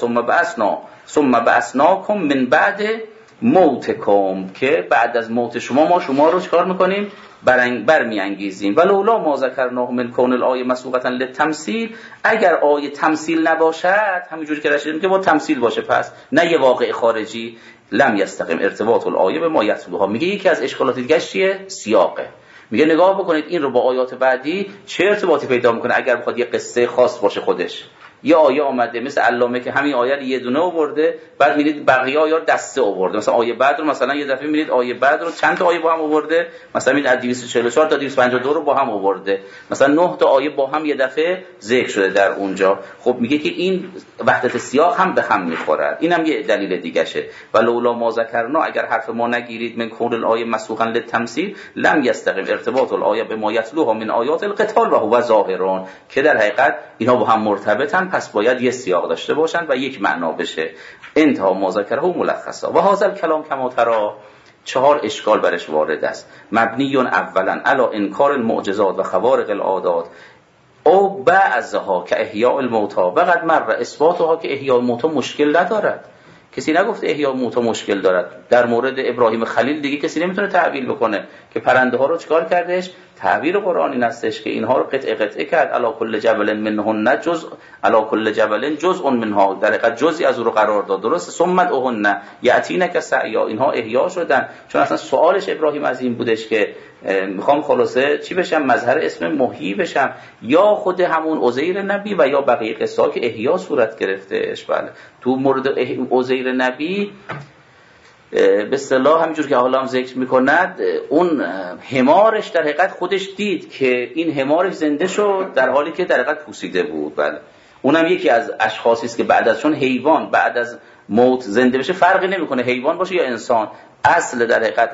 ثم بعثناکم من بعد موتکم، که بعد از موت ما شما رو چکار میکنیم؟ برمیانگیزیم. ولولا ما ذکرناه من کون الآیه مسوقتا للتمثیل، اگر آیه تمثیل نباشد، همینجوری که رشید میگه با تمثیل باشه، پس نه یه واقع خارجی، لم یستقیم ارتباط الآیه به ما یتلوها. میگه یکی از اشکالات دیگه چیه؟ سیاقه. میگه نگاه بکنید این رو با آیات بعدی چه ارتباطی پیدا میکنه. اگر بخواد یه قصه خاص باشه خودش، یه آیه آمده مثل علامه که همین آیه رو یه دونه آورده، بعد میرید بقیه آیه رو دسته آورده، مثلا آیه بعد رو مثلا یه دفعه میرید آیه بعد رو چند تا آیه با هم آورده، مثلا این از 244 تا 252 رو با هم آورده، مثلا 9 تا آیه با هم یه دفعه ذکر شده در اونجا. خب میگه که این وحدت سیاق هم به هم میخورد. اینم یه دلیل دیگه شه. ولولا ما ذکرنا، اگر حرف ما نگیرید من کون الآیه مسوقا للتمثیل لم یستقیم ارتباط الآیه بما یتلوها من آیات القتال و هو ظاهرون، که در حقیقت اینا با هم مرتبطن، پس باید یه سیاق داشته باشن و یک معنا بشه. انتها ما ذکره ملخصا و هذا الکلام کما ترى، 4 اشکال برش وارد است. مبنیون اولا علی انکار المعجزات و خوارق العادات او بعضها که احیاء الموتى وقد مر اثباتها که احیاء الموتى مشکل ندارد. کسی نگفته احیاء الموتى مشکل دارد. در مورد ابراهیم خلیل دیگه کسی نمیتونه تعبیر بکنه که پرنده ها رو چیکار کردش. تعبیر قرآنی هستش که اینها رو قطعه کرد. علی کل جبل منهن جزء علی کل جبل جزء منها، در حقیقت جزئی از او رو قرار داد. درست ثمت اوهن یاتینک سعیا، اینها احیا شدن. چون اصلا سوالش ابراهیم از این بودش که میخوام خلاصه چی بشم، مظهر اسم محیی بشم، یا خود همون عزیر نبی و یا بقیه قصه که احیا صورت گرفتهش. بله تو مورد عزیر نبی به اصطلاح همینجور که حالا هم ذکر میکند، اون حمارش در حقیقت خودش دید که این حمارش زنده شد در حالی که در حقیقت پوسیده بود. بله اونم یکی از اشخاصی است که بعد از چون حیوان بعد از موت زنده بشه فرقی نمیکنه حیوان باشه یا انسان، اصل در حقیقت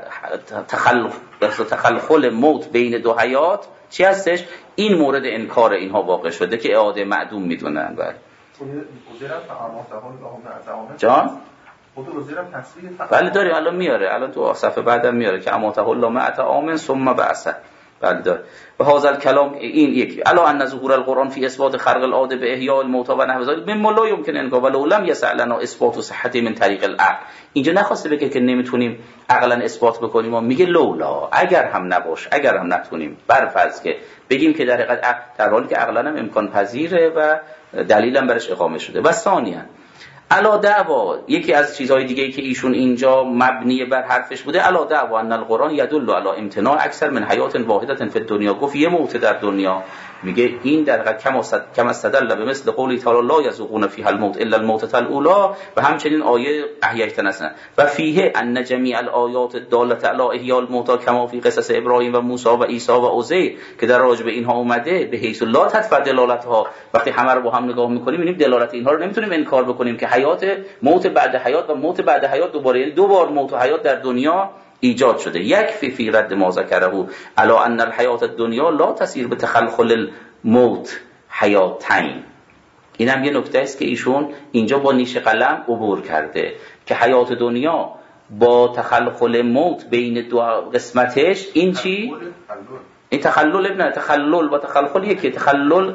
تخلخل موت بین دو حیات چی هستش؟ این مورد انکار اینها واقع شده که اعاده معدوم میدونن. بله جان بله داریم الان میاره، الان تو صفحه بعدم میاره که اماته الله مع آمن ثم بعث. بله داره. و هذا الكلام این یکی الا ان ظهور القرآن فی اثبات خرق العاده به احیاء الموتى و نحو ذلك مما لا يمكن انکار ولو لم يسع لنا اثبات صحته من طریق العقل. اینجا نخواسته بگه که نمیتونیم عقلا اثبات بکنیم، و میگه لولا اگر هم نباش، اگر هم نتونیم، برفرض که بگیم که در حقیقت در حالی که عقلا هم امکان پذیره و دلیلم برش اقامه شده. و ثانیاً علا دعوا، یکی از چیزهای دیگه که ایشون اینجا مبنی بر حرفش بوده، علا دعوا ان القرآن یدل علی امتناع اکثر من حیات واحدة فی الدنیا. گفت یه موت در دنیا، میگه این در حقیقت کما استدل به مثل قولی تعالی لا یذوقون فیها الموت الا الموتة الاولی، و همچنین آیه احییتنا و فیه ان جمیع الآیات الدالة علی احیاء الموتى کما فی قصص ابراهیم و موسی و عیسی و عزیر که در راجع به اینها اومده به حیث لا تدفع دلالتها. وقتی همه رو با هم نگاه میکنیم میبینیم دلالت اینها رو نمیتونیم انکار بکنیم که حیات موت بعد حیات و موت بعد حیات دوباره، یعنی دو بار موت و حیات در دنیا ایجاد شده. یک فی رد ما ذکره علی ان الحیات الدنیا لا تسیر به تخلخل الموت حیاتین. اینم یه نکته است که ایشون اینجا با نیش قلم عبور کرده که حیات دنیا با تخلخل موت بین دو قسمتش این چی؟ این تخلل ابن تخلل و تخلخل یکی، تخلل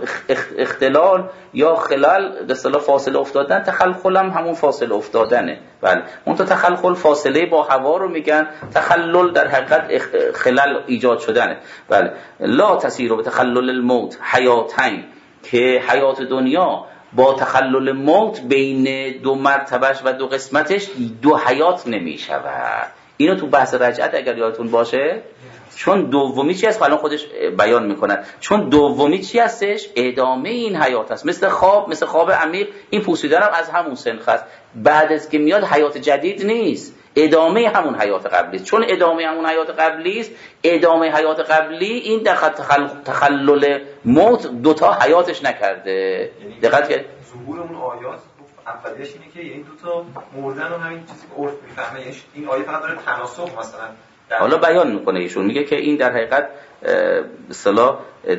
اختلال یا خلال به اصطلاح فاصله افتادن، تخلخل هم همون فاصله افتادنه. بله اون تو تخلخل فاصله با هوا رو میگن، تخلل در حقیقت خلال ایجاد شدنه. بله لا تسیر به تخلل الموت حیاتین، که حیات دنیا با تخلل موت بین دو مرتبهش و دو قسمتش دو حیات نمیشود. اینو تو بحث رجعت اگر یادتون باشه، چون دومی چی هست الان خودش بیان میکنه، چون دومی چی هستش؟ ادامه این حیات هست، مثل خواب عمیق. این پوسیدن هم از همون سنخ هست، بعد از که میاد حیات جدید نیست، ادامه همون حیات قبلی است. چون ادامه همون حیات قبلی است، ادامه حیات قبلی این در تخلل موت دوتا حیاتش نکرده. دقت که ظهور اون آیات اولیش اینه که یعنی دوتا مردن و همین چیزی که عرف میفهمه، این آیه فقط داره تناسخ مثلا حالا بیان میکنه ایشون، میگه که این در حقیقت به اصطلاح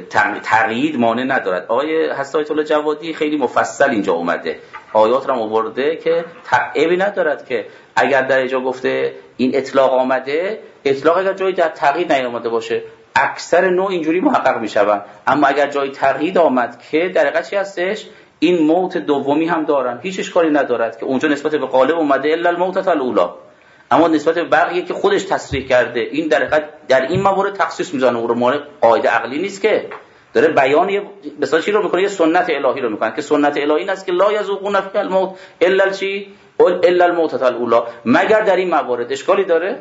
تقیید مانع ندارد. آیه هست آیت الله جوادی خیلی مفصل اینجا اومده، آیات رو آورده که عیبی ندارد که اگر در اینجا گفته این اطلاق آمده، اطلاق اگر جایی در تقیید نیامده باشه اکثر نوع اینجوری محقق میشون، اما اگر جایی تقیید آمد که در حقیقت چی هستش؟ این موت دومی هم دارن، هیچ اشکالی ندارد که اونجا نسبت به غالب اومده الا الموتة الاولی، اما نسبت به بقیه که خودش تصریح کرده این در حقیقت در این موارد تخصیص میزنه، اون رو مانع قاعده عقلی نیست که داره بیان مثلا چی رو میکنه، یه سنت الهی رو میکنه که سنت الهی این است که لا یذوقون فی الموت الا چی الا الموتة الاولی، مگر در این موارد. اشکالی داره؟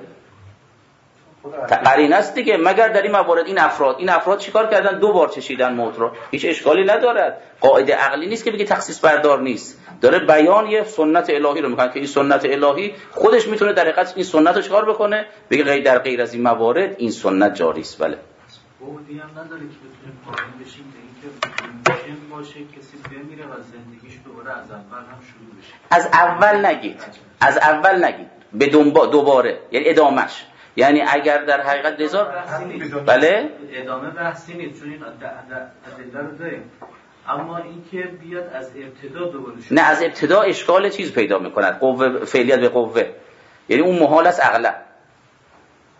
قرینه است دیگه، مگر در این موارد این افراد چیکار کردن؟ دو بار چشیدن موت رو، هیچ اشکالی ندارد. قاعده عقلی نیست که بگه تخصیص بردار نیست، داره بیان یه سنت الهی رو میکنه که این سنت الهی خودش میتونه در حقیقت این سنت رو چیکار بکنه، بگه در غیر از این موارد این سنت جاری است. بله بودی هم نداره که بتونیم قائل بشیم به اینکه ممکن باشه کسی بمیره و زندگیش دوباره از اول هم شروع بشه. از اول نگید به دوباره، یعنی ادامش، یعنی اگر در حقیقت لذا بله ادامه بحثی نیست، چون این ادله رو داریم، اما اینکه بیاد از ابتدا دوباره شروع، نه از ابتدا اشکال چیز پیدا میکند، قوه فعلیت به قوه، یعنی اون محال است عقلا.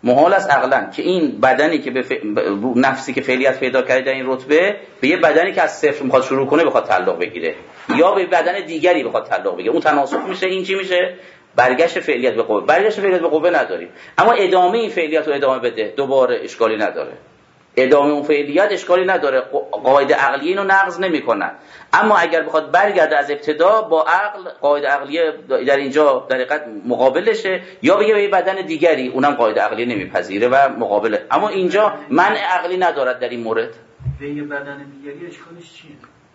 محال است عقلا که این بدنی که به نفسی که فعلیت پیدا کرده در این رتبه به یه بدنی که از صفر میخواد شروع کنه بخواد تعلق بگیره یا به بدن دیگری بخواد تعلق بگیره. اون تناسخ میشه. این چی میشه؟ برگشت فعلیت به قوه. برگشت فعلیت به قوه نداریم، اما ادامه این فعلیت رو ادامه بده دوباره اشکالی نداره. ادامه اون فعلیت اشکالی نداره، قاعده عقلیه اینو نقض نمیکنه. اما اگر بخواد برگرده از ابتدا با عقل، قاعده عقلیه در اینجا در حقیقت مقابلشه، یا بگه به بدن دیگری، اونم قاعده عقلیه نمیپذیره و مقابله. اما اینجا منع عقلی ندارد در این مورد. به یه بدن دیگری اشکالش چیه؟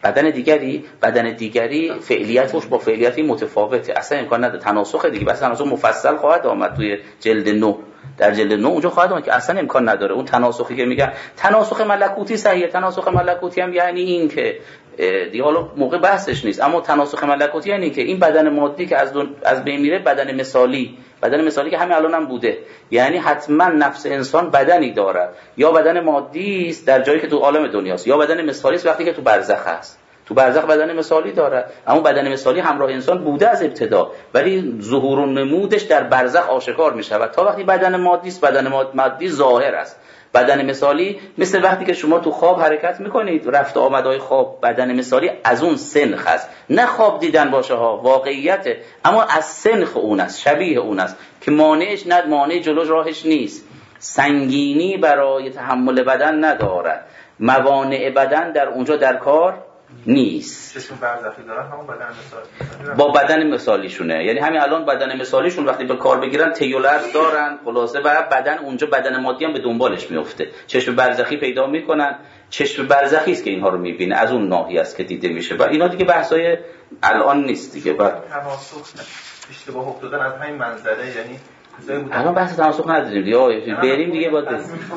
بدن دیگری فعلیتش با فعلیتی متفاوته، اصلا امکان نداره. تناسخ دیگه بس تناسخ مفصل خواهد آمد توی جلد 9. در جلد 9 اونجا خواهد آمد که اصلا امکان نداره. اون تناسخی که میگن تناسخ ملکوتی صحیحه، تناسخ ملکوتی هم یعنی این که دیگه حالا موقع بحثش نیست، اما تناسخ ملکوتی یعنی که این بدن مادی که از بین میره بدن مثالی که همین الان هم بوده، یعنی حتما نفس انسان بدنی دارد، یا بدن مادی است در جایی که تو عالم دنیاست، یا بدن مثالی است وقتی که تو برزخ است. تو برزخ بدن مثالی دارد، اما بدن مثالی همراه انسان بوده از ابتدا، ولی ظهور و نمودش در برزخ آشکار می شود. تا وقتی بدن مادی است، بدن مادی ظاهر است. بدن مثالی مثل وقتی که شما تو خواب حرکت میکنید، رفت آمدهای خواب، بدن مثالی از اون سنخ است. نه خواب دیدن باشه ها، واقعیته، اما از سنخ اون است، شبیه اون است که مانع جلوش راهش نیست. سنگینی برای تحمل بدن ندارد، موانع بدن در اونجا در کار نیست. چشم برزخی دارن همون بدن مثالی با بدن مثالیشونه، یعنی همین الان بدن مثالیشون وقتی به کار بگیرن تیولرز دارن خلاصه، و بدن اونجا بدن مادی هم به دنبالش میفته. چشم برزخی پیدا میکنن، چشم برزخی است که اینها رو میبینه، از اون ناحیه است که دیده میشه و اینا دیگه بحثای الان نیست دیگه. تناسخ اشتباه افتادن از همین منظره، یعنی الان بحث تناسخ نداریم یا بریم دیگه باید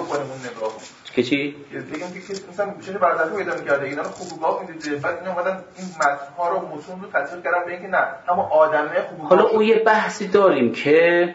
که چی؟ بگم که مثلا چه برزخی پیدا می‌کرده، اینا رو خوب گاه می‌دیده، بعد اینا اومدن این متن‌ها رو متون رو تطبیق کردن به اینکه نه اما آدمه خوب. حالا اون یه بحثی داریم که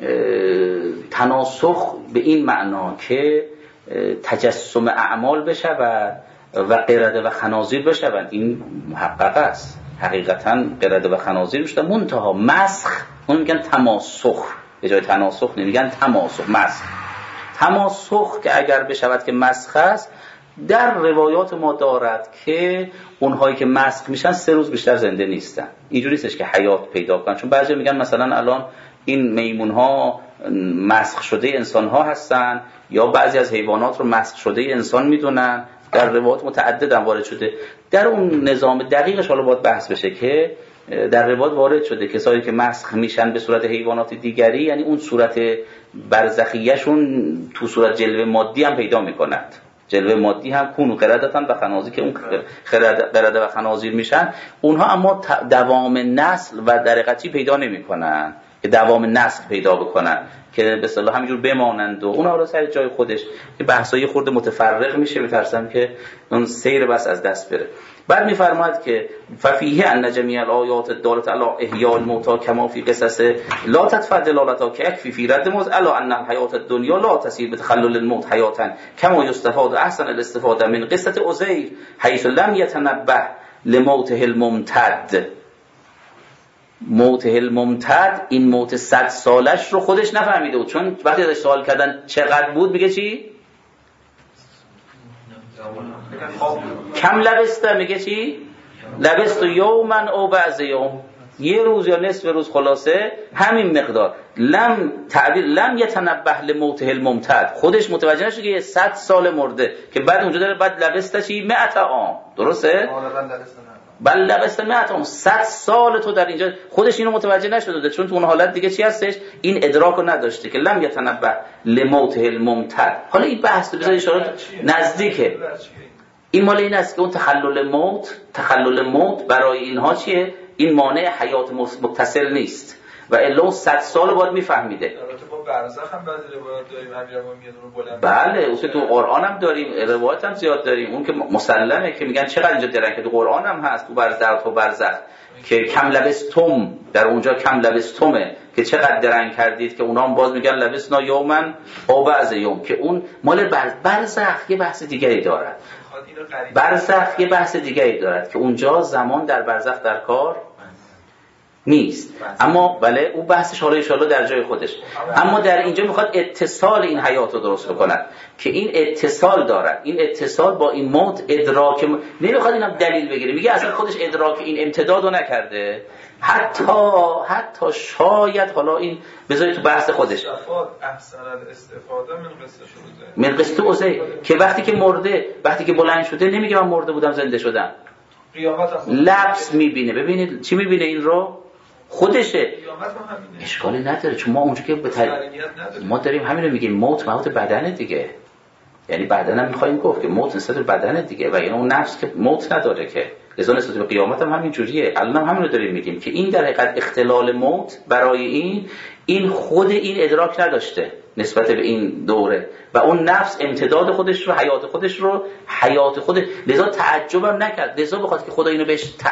تناسخ به این معنا که تجسم اعمال بشود و قرده و خنازیر بشوند، این محقق است. حقیقتا قرده و خنازیر بشن، منتها مسخ اون میگن تماسخ، به جای تناسخ نمیگن تماسخ، مسخ. تماسخ که اگر بشود که مسخ است، در روایات ما دارد که اونهایی که مسخ میشن 3 روز بیشتر زنده نیستن. اینجوری نیستش که حیات پیدا کنن، چون بعضی میگن مثلا الان این میمون ها مسخ شده انسان ها هستن، یا بعضی از حیوانات رو مسخ شده انسان میدونن. در روایات متعدد هم وارد شده. در اون نظام دقیقش حالا باید بحث بشه که در روایات وارد شده کسایی که مسخ میشن به صورت حیوانات دیگری، یعنی اون صورت برزخیه‌شون تو صورت جلوه مادی هم پیدا میکنند. جلوه مادی هم کونو قردتن و خنازیر که اون قرده و خنازیر میشن، اونها اما دوام نسل و درقتی پیدا نمیکنن که دوام نسل پیدا بکنن، که به اصطلاح همینجور بمانند و اونها رو سر جای خودش. که بحثای خورده متفرق میشه، میترسم که اون سیر بس از دست بره. بعد میفرماید که ففیه ان جمیع الآیات الدالة علی احیاء الموتى کما فی قصص لا تدفع دلالتها که یکفی فی رد موت الا ان الحیات الدنیا لا تسیر بتخلل الموت حیاتا کما یستفاد احسن الاستفاده من قصه عزیر حیث لم یتنبه لموته الممتد. موته الممتد، این موت 100 سالش رو خودش نفهمیده بود، چون وقتی ازش سوال کردن چقدر بود میگه چی؟ کم لبسته، میگه چی؟ لبست یومن او بعض یوم، یه روز یا نصف روز، خلاصه همین مقدار. لم یتنبه لموته الممتد، خودش متوجه نشد که 100 سال مرده، که بعد اونجا داره بعد لبسته چی؟ 100 عام، درسته؟ بل لبست 100 عام، 100 سال تو در اینجا، خودش اینو متوجه نشده، چون تو اون حالت دیگه چی هستش؟ این ادراکو نداشته که لم یتنبه لموته الممتد. حالا این بحث بذار اشاره نزدیکه، این مال این است که اون تخلل موت برای اینها چیه؟ این مانع حیات متصل نیست و الا 100 سال باید میفهمیده. البته با برزخ هم بعضی روایات داریم، امیرالمومنین رو بلند. بله، اصلا تو قرآن هم داریم، روایات هم زیاد داریم. اون که مسلمه که میگن چقدر اینجا درن که تو قرآن هم هست، تو برزخ که کم لبستم، در اونجا کم لبستمه که چقدر درنگ کردید، که اونا هم باز میگن لبسنا یومن او بعض یوم، که اون مال برزخ یه بحث دیگری دارد. برزخ یه بحث دیگری دارد که اونجا زمان در برزخ در کار نیست. اما بله اون بحثش حالا ان شاءالله در جای خودش. اما در اینجا میخواد اتصال این حیات رو درست بکند که این اتصال دارد، این اتصال با این موت ادراک نمیخواد اینم دلیل بگیره، میگه اصلا خودش ادراک این امتداد رو نکرده، حتی شاید حالا این بذاری تو بحث خودش احسن الاستفاده من قصه اوزه که وقتی که مرده، وقتی که بلند شده نمیگه من مرده بودم زنده شدم، لبس میبینه. ببینید چی میبینه این رو؟ خودشه. اشکالی نداره، چون ما اونجا که ما داریم همین رو میگیم، موت بدنه دیگه، یعنی بدنم میخوایم گفت که موت نسبت به بدنه دیگه، و یعنی اون نفس که موت نداره که، لذا نسبت به قیامت هم همین جوریه. الان هم همین رو داریم میگیم که این در حقیقت اختلال موت برای این خود این ادراک نداشته نسبت به این دوره، و اون نفس امتداد خودش رو، حیات خودش، لذا تعجبم نکرد، لذا بخواد که خدا اینو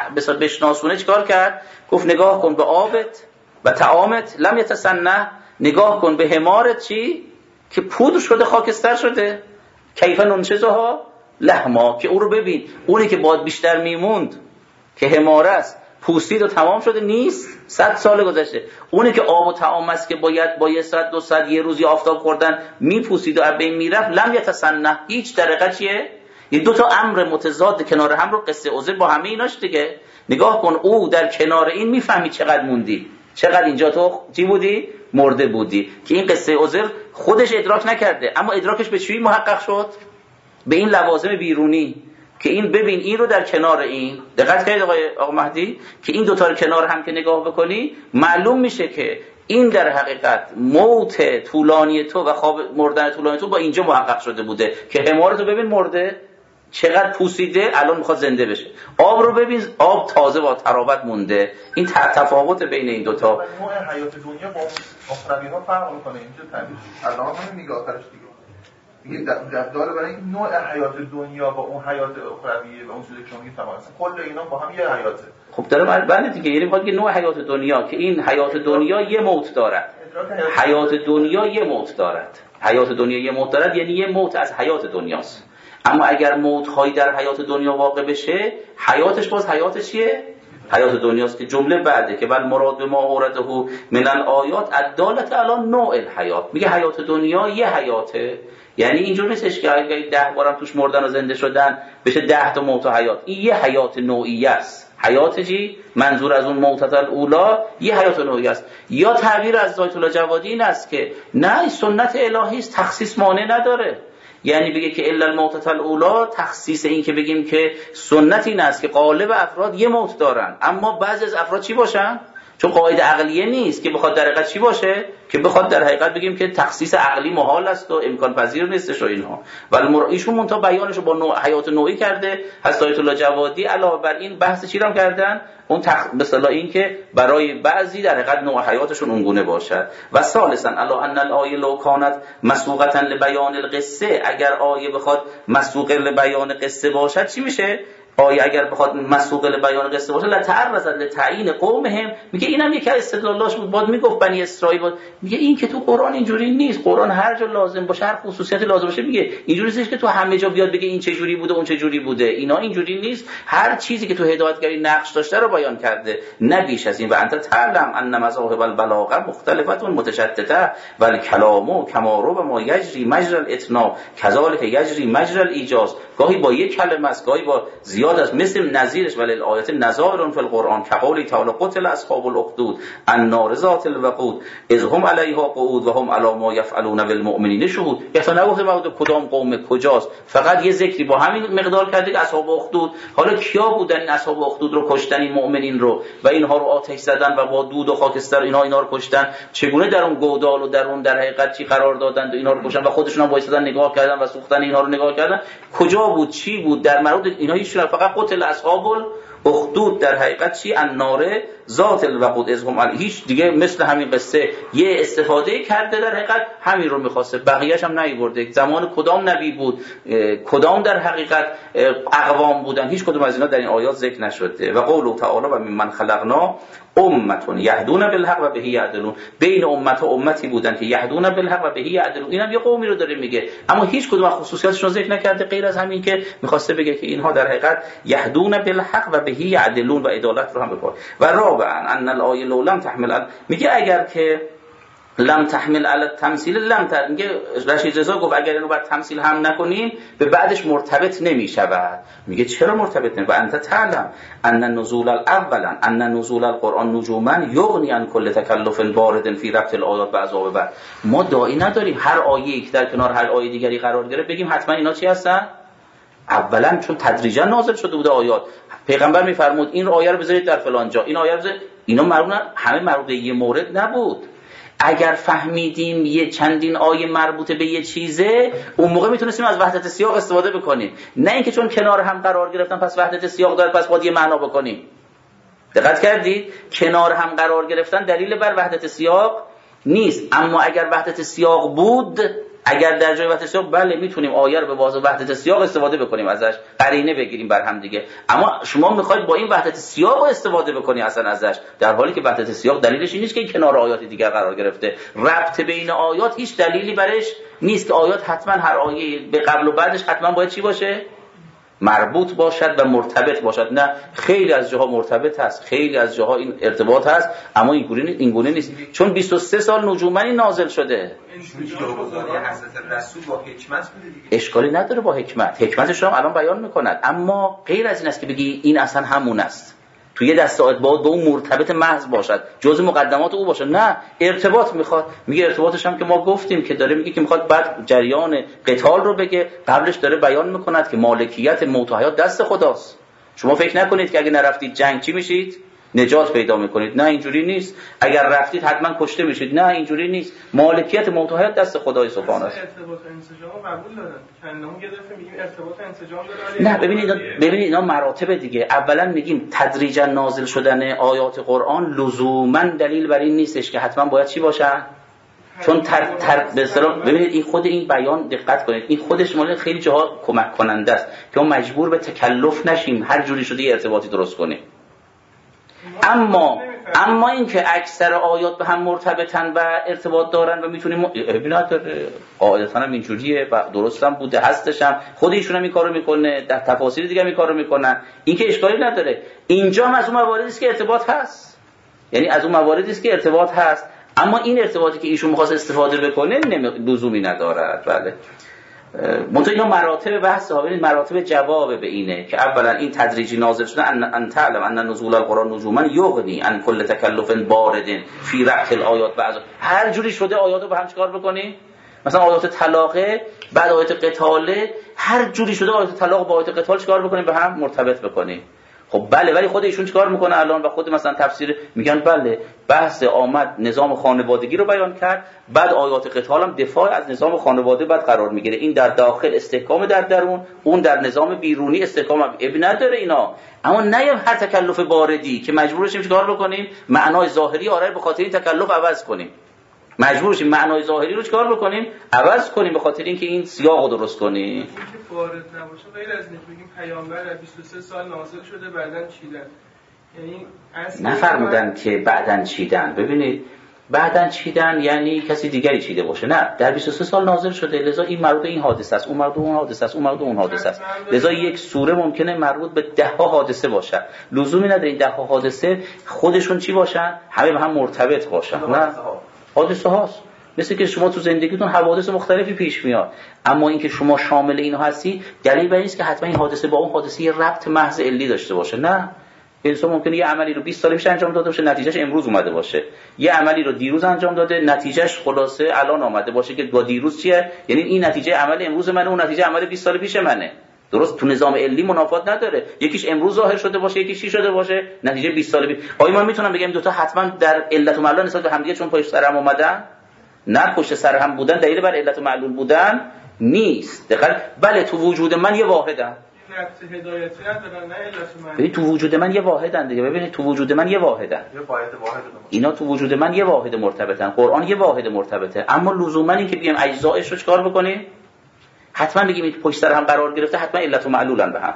بشناسونه چیکار کرد؟ گفت نگاه کن به آبت و طعامت لم یتسنه، نگاه کن به حمارت چی که پودر شده، خاکستر شده، کیف ننشزها لحما، که او رو ببین، اونی که باید بیشتر میموند که حماره است، پوستید و تمام شده نیست، 100 سال گذشته. اونی که آب و طعام است که باید با 100 200 یه روزی آفتاب خوردن میپوسید و از بین میرفت، لم یتسنه، هیچ دقیقه چیه؟ این دو تا امر متضاد کنار هم رو قصه عزر با همه ایناش دیگه. نگاه کن او در کنار این میفهمی چقدر موندی، چقدر اینجا تو چی بودی؟ مرده بودی، که این قصه عزر خودش ادراک نکرده، اما ادراکش به چی محقق شد؟ به این لوازم بیرونی که این ببین این رو در کنار این، دقت کردید آقا مهدی که این دوتا رو کنار هم که نگاه بکنی معلوم میشه که این در حقیقت موت طولانی تو و خواب مردن طولانی تو با اینجا محقق شده بوده، که حمار تو ببین مرده چقدر پوسیده، الان میخواد زنده بشه. آب رو ببین، آب تازه با ترابت مونده. این تفاوت بین این دوتا. نوع حیات دنیا با اخروی ها فرق میکنه اینجا تعریف. الان هم میگه آخرش دیگه داره برای این نوع حیات دنیا با اون حیات اخرویه و اون چیزی که شما میگید تمام، کل اینا با هم یه حیاته. خب داره بله دیگه، یعنی میخواد که نوع حیات دنیا که این حیات دنیا یه موت دارد، حیات دنیا یه موت دارد، حیات دنیا یه موت دارد، یعنی یه موت از حیات دنیاست. اما اگر موت هایی در حیات دنیا واقع بشه، حیاتش باز حیات چیه؟ حیات دنیاست، که جمله بعده که بل مراد به ما اورده من الآیات الدالة علی نوع الحیات، میگه حیات دنیا یه حیاته، یعنی اینجور نیستش که اگه 10 بارم توش مردن و زنده شدن بشه 10 تا موت و حیات. این یه حیات نوعی است. حیات چی؟ منظور از اون موتت الاولا یه حیات نوعی است. یا تعبیر از آیت الله جوادی این است که نه، سنت الهی است، تخصیص مانع نداره. یعنی بگه که الا الموتة الاولا، تخصیص این که بگیم که سنت این است که غالب افراد یه موت دارن، اما بعضی از افراد چی باشن؟ چون قاعده عقلیه نیست که بخواد در حقیقت چی باشه، که بخواد در حقیقت بگیم که تخصیص عقلی محال است و امکان پذیر نیستش و اینها. ولی ایشون منتها بیانشو با نوع حیات نوعی کرده. حضرت آیت الله جوادی علاوه بر این بحث چی رو کردن؟ اون به اصطلاح این که برای بعضی در حقیقت نوع حیاتشون اونگونه باشد. و ثالثا الا ان الآیه لو کانت مسوقه لبیان القصه، اگر آیه بخواد مسوقه لبیان قصه باشد چی میشه؟ آیه اگر بخواد مسوقه لبیان قصه باشه لتعرض لتعیین قومهم، میگه اینم یکی از استدلالاش بود، بعد میگفت بنی اسرائیل بود، میگه این که تو قرآن اینجوری نیست، قرآن هر جا لازم باشه، هر خصوصیت لازم باشه، میگه اینجوری نیست که تو همه جا بیاد بگه این چه جوری بوده اون چه جوری بوده، اینا اینجوری نیست، هر چیزی که تو هدایتگری نقش داشته رو بیان کرده، نه بیش از این. و انت تعلم ان مذاهب البلاغه مختلفه متشتته والکلام کما رو ما یجری مجرى الاتنا كذلك یجری مجرى الايجاز، گاهی با یک کلمه است، گاهی با زیاد است، مثل نظیرش ولی الآیات نظائر فی القرآن کقول تعالی قتل اصحاب الاخدود النار ذات الوقود اذ هم علیها قعود و هم علی ما یفعلون بالمؤمنین شهود. یعنی نگفته بود کدام قوم کجاست، فقط یه ذکری با همین مقدار کرده که اصحاب اخدود. حالا کیا بودن این اصحاب اخدود رو کشتن، این مؤمنین رو، و اینها رو آتش زدن و با دود و خاکستر اینا رو کشتن، چگونه در اون گودال و در اون در حقیقت چی قرار دادند و اینا رو کشتن و خودشون هم وایسادن نگاه کردن و سوختن اینها رو نگاه کردن، کجا بود، چی بود در مورد اینا؟ هیچ، فقط قتل اصحاب الاخدود در حقیقت چی؟ النار ذات الوقود اذ هم، هیچ دیگه مثل همین قصه یه استفاده کرده در حقیقت همین رو می‌خواسته، بقیه‌اش هم نیورده. زمان کدام نبی بود، کدام در حقیقت اقوام بودن، هیچ کدوم از اینا در این آیات ذکر نشده. و قول تعالی و ممن خلقنا امه یهدون بالحق و به یعدلون، بین امت ها امتی بودن که یهدون بالحق و به یعدلون، اینم یه قومی رو داره میگه، اما هیچ کدوم از خصوصیاتشون رو ذکر نکرده غیر از همین که می‌خواسته بگه که اینها در حقیقت یهدون بالحق و به یعدلون و عدالت رو هم بپاره. و رابعا ان الآیه لو لم تحمل میگه اگر که لم تحمل علی التمثیل میگه رشید رضا گفت اگر اینو بعد تمثیل هم نکنیم به بعدش مرتبط نمیشود. میگه چرا مرتبط نمیشه؟ انت تعلم ان نزول اولا ان نزول القرآن نجوما یغنی عن کل تکلف بارد فی ربط الآیات بعضا بعد. ما داعی نداریم هر آیه‌ای که در کنار هر آیه دیگری قرار گرفت بگیم حتما اینا چی هستن؟ اولا چون تدریجا نازل شده بوده آیات. پیغمبر میفرمود این آیه رو بذارید در فلان جا، این آیه رو بذارید. اینا همه مربوط به یه مورد نبود. اگر فهمیدیم یه چندین آیه مربوطه به یه چیزه، اون موقع میتونستیم از وحدت سیاق استفاده بکنیم، نه اینکه چون کنار هم قرار گرفتن پس وحدت سیاق داره پس باید یه معنا بکنیم. دقت کردید؟ کنار هم قرار گرفتن دلیل بر وحدت سیاق نیست. اما اگر وحدت سیاق بود، اگر در جای وحدت سیاق، بله میتونیم آیه رو به واسطه وحدت سیاق استفاده بکنیم، ازش قرینه بگیریم بر هم دیگه. اما شما میخواید با این وحدت سیاق استفاده بکنی اصلا ازش، در حالی که وحدت سیاق دلیلش این نیست که کنار آیات دیگر قرار گرفته. ربط بین آیات هیچ دلیلی برش نیست که آیات حتما هر آیه به قبل و بعدش حتما باید چی باشه؟ مربوط باشد و مرتبط باشد. نه، خیلی از جاها مرتبط هست، خیلی از جاها این ارتباط هست، اما این گونه نیست. چون 23 سال نجومنی نازل شده. اشکالی نداره با حکمتش رو الان بیان میکند، اما غیر از این است که بگی این اصلا همون است توی دست آیات با اون مرتبط محض باشد، جزء مقدمات او باشد. نه، ارتباط میخواد. میگه ارتباطش هم که ما گفتیم که داره میگه که میخواد بعد جریان قتال رو بگه، قبلش داره بیان میکند که مالکیت موت و حیات دست خداست. شما فکر نکنید که اگه نرفتید جنگ چی میشید؟ نجات پیدا میکنید. نه، اینجوری نیست. اگر رفتید حتما کشته میشید. نه، اینجوری نیست. مالکیت موت و حیات دست خدای سبحانه است. ارتباط انسجام قبول دارن. چندمون یه دفعه میگیم ارتباط انسجام داره. نه، ببینید اینا مراتب دیگه. اولا میگیم تدریجا نازل شدن آیات قرآن لزوما دلیل بر این نیستش که حتما باید چی باشه. چون به اصطلاح ببینید این خود این بیان دقت کنید، این خودش مال خیلی جاها کمک کننده است که ما مجبور به تکلف نشیم هر جوری شده یه ارتباطی درست کنیم. اما این که اکثر آیات به هم مرتبطن و ارتباط دارن و میتونیم ابنات داره، قاعدتا هم اینجوریه و درست هم بوده، هستش هم، خود ایشون هم این کارو میکنه، در تفاسیر دیگه هم این کارو میکنن. این که اشکالی نداره. اینجا هم از اون مواردی است که ارتباط هست، یعنی از اون مواردی است که ارتباط هست، اما این ارتباطی که ایشون می‌خواد استفاده بکنه لزومی نداره. بله، منتها اینا مراتب بحث ها. ببینید مراتب جواب به اینه که اولا این تدریجی نازل شده ان تعلم ان نزول القرآن نجوما یغنی عن کل تکلف بارد فی ربط الآیات بعض. هر جوری شده آیاتو به هم چیکار بکنی؟ مثلا آیات طلاقه بعد آیات قتاله، هر جوری شده آیات طلاق با آیات قتال چیکار بکنیم؟ به هم مرتبط بکنیم. خب بله، ولی خود ایشون چیکار میکنه الان و خود مثلا تفسیر میگن بله بحث آمد نظام خانوادگی رو بیان کرد، بعد آیات قتال هم دفاع از نظام خانواده بعد قرار میگیره. این در داخل استحکام در درون، اون در نظام بیرونی استحکام. اب نداره اینا، اما نه هر تکلف باردی که مجبور شیم چیکار بکنیم؟ معنای ظاهری آره به خاطر این تکلف عوض کنیم. مجبور شیم معنای ظاهری رو چیکار بکنیم؟ عوض کنیم به خاطر اینکه این سیاق رو درست کنیم. اینکه وارد نباشه غیر از اینکه بگیم پیامبر 23 سال نازل شده بعدن چیدن، یعنی نفرمودن که بعدن چیدن. ببینید بعدن چیدن یعنی کسی دیگری چیده باشه، نه، در 23 سال نازل شده، لذا این مربوط به این حادثه است، اون مربوط به اون حادثه است، اون مربوط به اون حادثه است. لذا یک سوره ممکنه مربوط به 10 ها حادثه باشه، لزومی نداره این 10 ها حادثه خودشون چی باشن؟ همه به هم مرتبط باشن. نه، حادثه هاست. مثل که شما تو زندگیتون حوادث مختلفی پیش میاد، اما اینکه شما شامل اینو هستی دلیل بر این است که حتما این حادثه با اون حادثه یه ربط محض علی داشته باشه. نه، انسان ممکنه یه عملی رو 20 سال پیش انجام داده باشه، نتیجهش امروز اومده باشه. یه عملی رو دیروز انجام داده، نتیجهش خلاصه الان اومده باشه که با دیروز چیه؟ یعنی این نتیجه عمل امروز منه، اون نتیجه عمل 20 سال پیش منه. درست؟ تو نظام علی منافات نداره. یکیش امروز ظاهر شده باشه، یکیش چی شده باشه، نتیجه 20 سال پیش. آیا من میتونم بگم دو تا حتما در علت و معلول نسبت به همدیگه چون پشت سر هم اومدن؟ نه، پشت سر هم بودن دلیل بر علت و معلول بودن نیست. دقیقاً بله، تو وجود من یه واحدن. نفس هدایتی ندارن، نه علت و معلول. ببین تو وجود من یه واحدن دیگه. ببینید تو وجود من یه واحدن. اینا تو وجود من یه واحد مرتبطن. قرآن یه واحد مرتبطه. اما لزوما این که بگیم اجزایش رو چیکار بکنیم؟ حتما بگیم پشت سر هم قرار گرفته، حتما علت و معلولن به هم.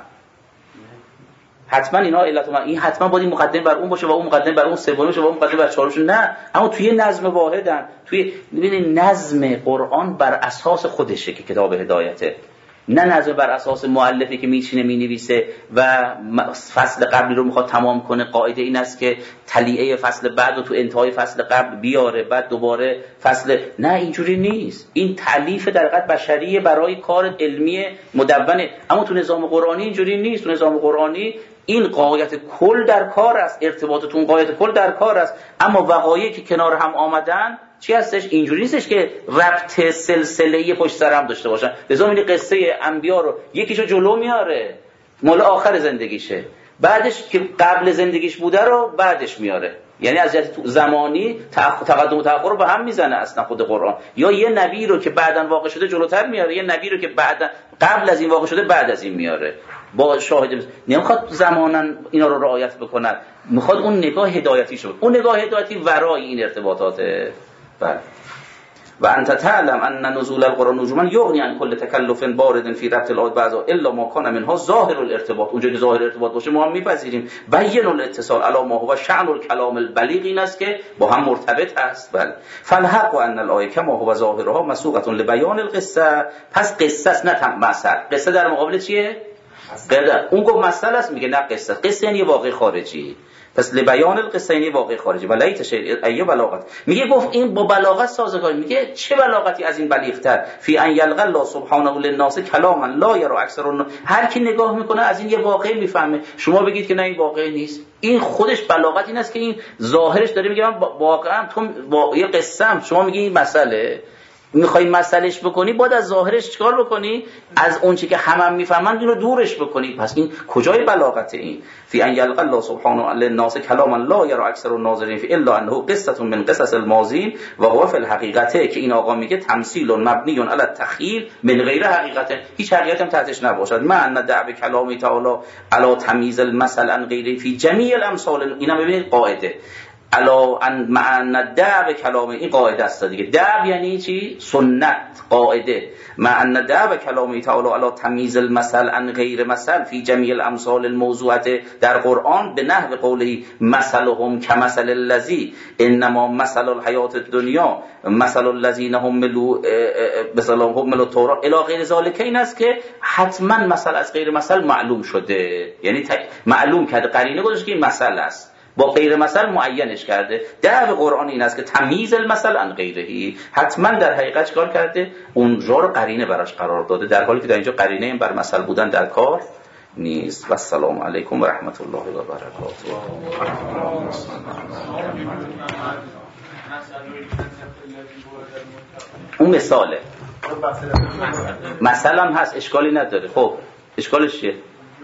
حتما اینا علت و این حتما باید این مقدمه بر اون باشه و اون مقدمه بر اون سومی باشه و اون مقدمه بر چهارمش. نه، اما توی نظم واحدن. توی ببینید نظم قرآن بر اساس خودشه که کتاب هدایته. نه نظم بر اساس مؤلفی که میشینه مینویسه و فصل قبلی رو میخواد تمام کنه. قاعده این است که تلیعه فصل بعد رو تو انتهای فصل قبل بیاره، بعد دوباره فصل. نه اینجوری نیست. این تالیف در حقیقت بشریه برای کار علمی مدونه. اما تو نظام قرآنی اینجوری نیست. تو نظام قرآنی این قایت کل در کار است، ارتباطتون قایت کل در کار است، اما وقایعی که کنار هم آمدن چی هستش؟ اینجوری نیستش که ربط سلسله‌ای پشت سر هم داشته باشن. لذا این قصه انبیا رو یکیشو جلو میاره مال آخر زندگیشه، بعدش که قبل زندگیش بوده رو بعدش میاره. یعنی از جهت زمانی تقدم و تأخر رو به هم میزنه اصلا خود قرآن. یا یه نبی رو که بعداً واقع شده جلوتر میاره، یه نبی رو که قبل از این واقع شده بعد از این میاره. با شاهد نمیخواد زماناً اینا رو رعایت بکنن، میخواد اون نگاه هدایتی شد. اون نگاه هدایتی ورای این ارتباطاته. بله. و انت تعلم ان نزول القرآن نجوما یغنی عن کل تکلف بارد فی ربط الآیات بعضا الا ما کان منها ظاهر الارتباط. اونجا که ظاهر ارتباط باشه ما هم میپذیریم. بین الاتصال علی ما هو شأن الکلام البلیغ، این است که با هم مرتبط است. بله. فالحق ان الآیه کما هو ظاهرها مسوقه لبیان القصه. پس قصه است نه مثل. قصه در مقابل چیه؟ قصه. اون گفت مثل است، میگه نه قصه. قصه یعنی واقع خارجی. پس لبیان القصه یعنی واقع خارجی. ولیت شیء ای بلاغت. میگه گفت این با بلاغت سازگار. میگه چه بلاغتی از این بلیغتر؟ فی ان یلقى الله سبحانه للناس کلاما لا یرى اکثر. هر کی نگاه میکنه از این یه واقعی میفهمه. شما بگید که نه این واقعی نیست. این خودش بلاغت این است که این ظاهرش داره میگه من واقعا تو یه قصه ام، شما میگی این مسئله میخوای مسئلهش بکنی، باید از ظاهرش چیکار بکنی؟ از اون چیزی که همه میفهمن اینو دورش بکنی. پس این کجای بلاغت؟ این فی ان یلقى الله سبحانه للناس کلاما لا یرى اکثر الناظرین فی الا انه قصه من قصص الماضین و هو فی الحقیقته، که این آقا میگه تمثیل مبنی علی التخیل من غیر حقیقت، هیچ حقیقت هم تحتش نباشد. ما ان دعو کلام تعالی علی تمییز المثل عن غیره فی جمیع الامثال. اینا ببینید قاعده علا ان معنى دعو کلام، این قاعده است دیگه. دعو یعنی چی؟ سنت، قاعده. معنى دعو کلام تعالی علی تمییز المثل عن غیر مثل فی جمیع الامثال الموضوعه در قرآن به نحو قوله مثلهم کمثل الذی انما مثل الحیات الدنیا مثل الذین حملوا التوراة الی غیر ذلک. این است که حتما مثل از غیر مثل معلوم شده، یعنی معلوم کرده، قرینه گذاشته که این مثل است، با غیر مثل معینش کرده. دعو قرآن این است که تمییز المثل عن غیره، حتما در حقیقت چیکار کرده؟ اونجا رو قرینه براش قرار داده، در حالی که در اینجا قرینه بر مثل بودن در کار نیست. و السلام علیکم و رحمت الله و برکاته. اون مثاله، مثلا هست، اشکالی نداره. خب اشکالش چیه؟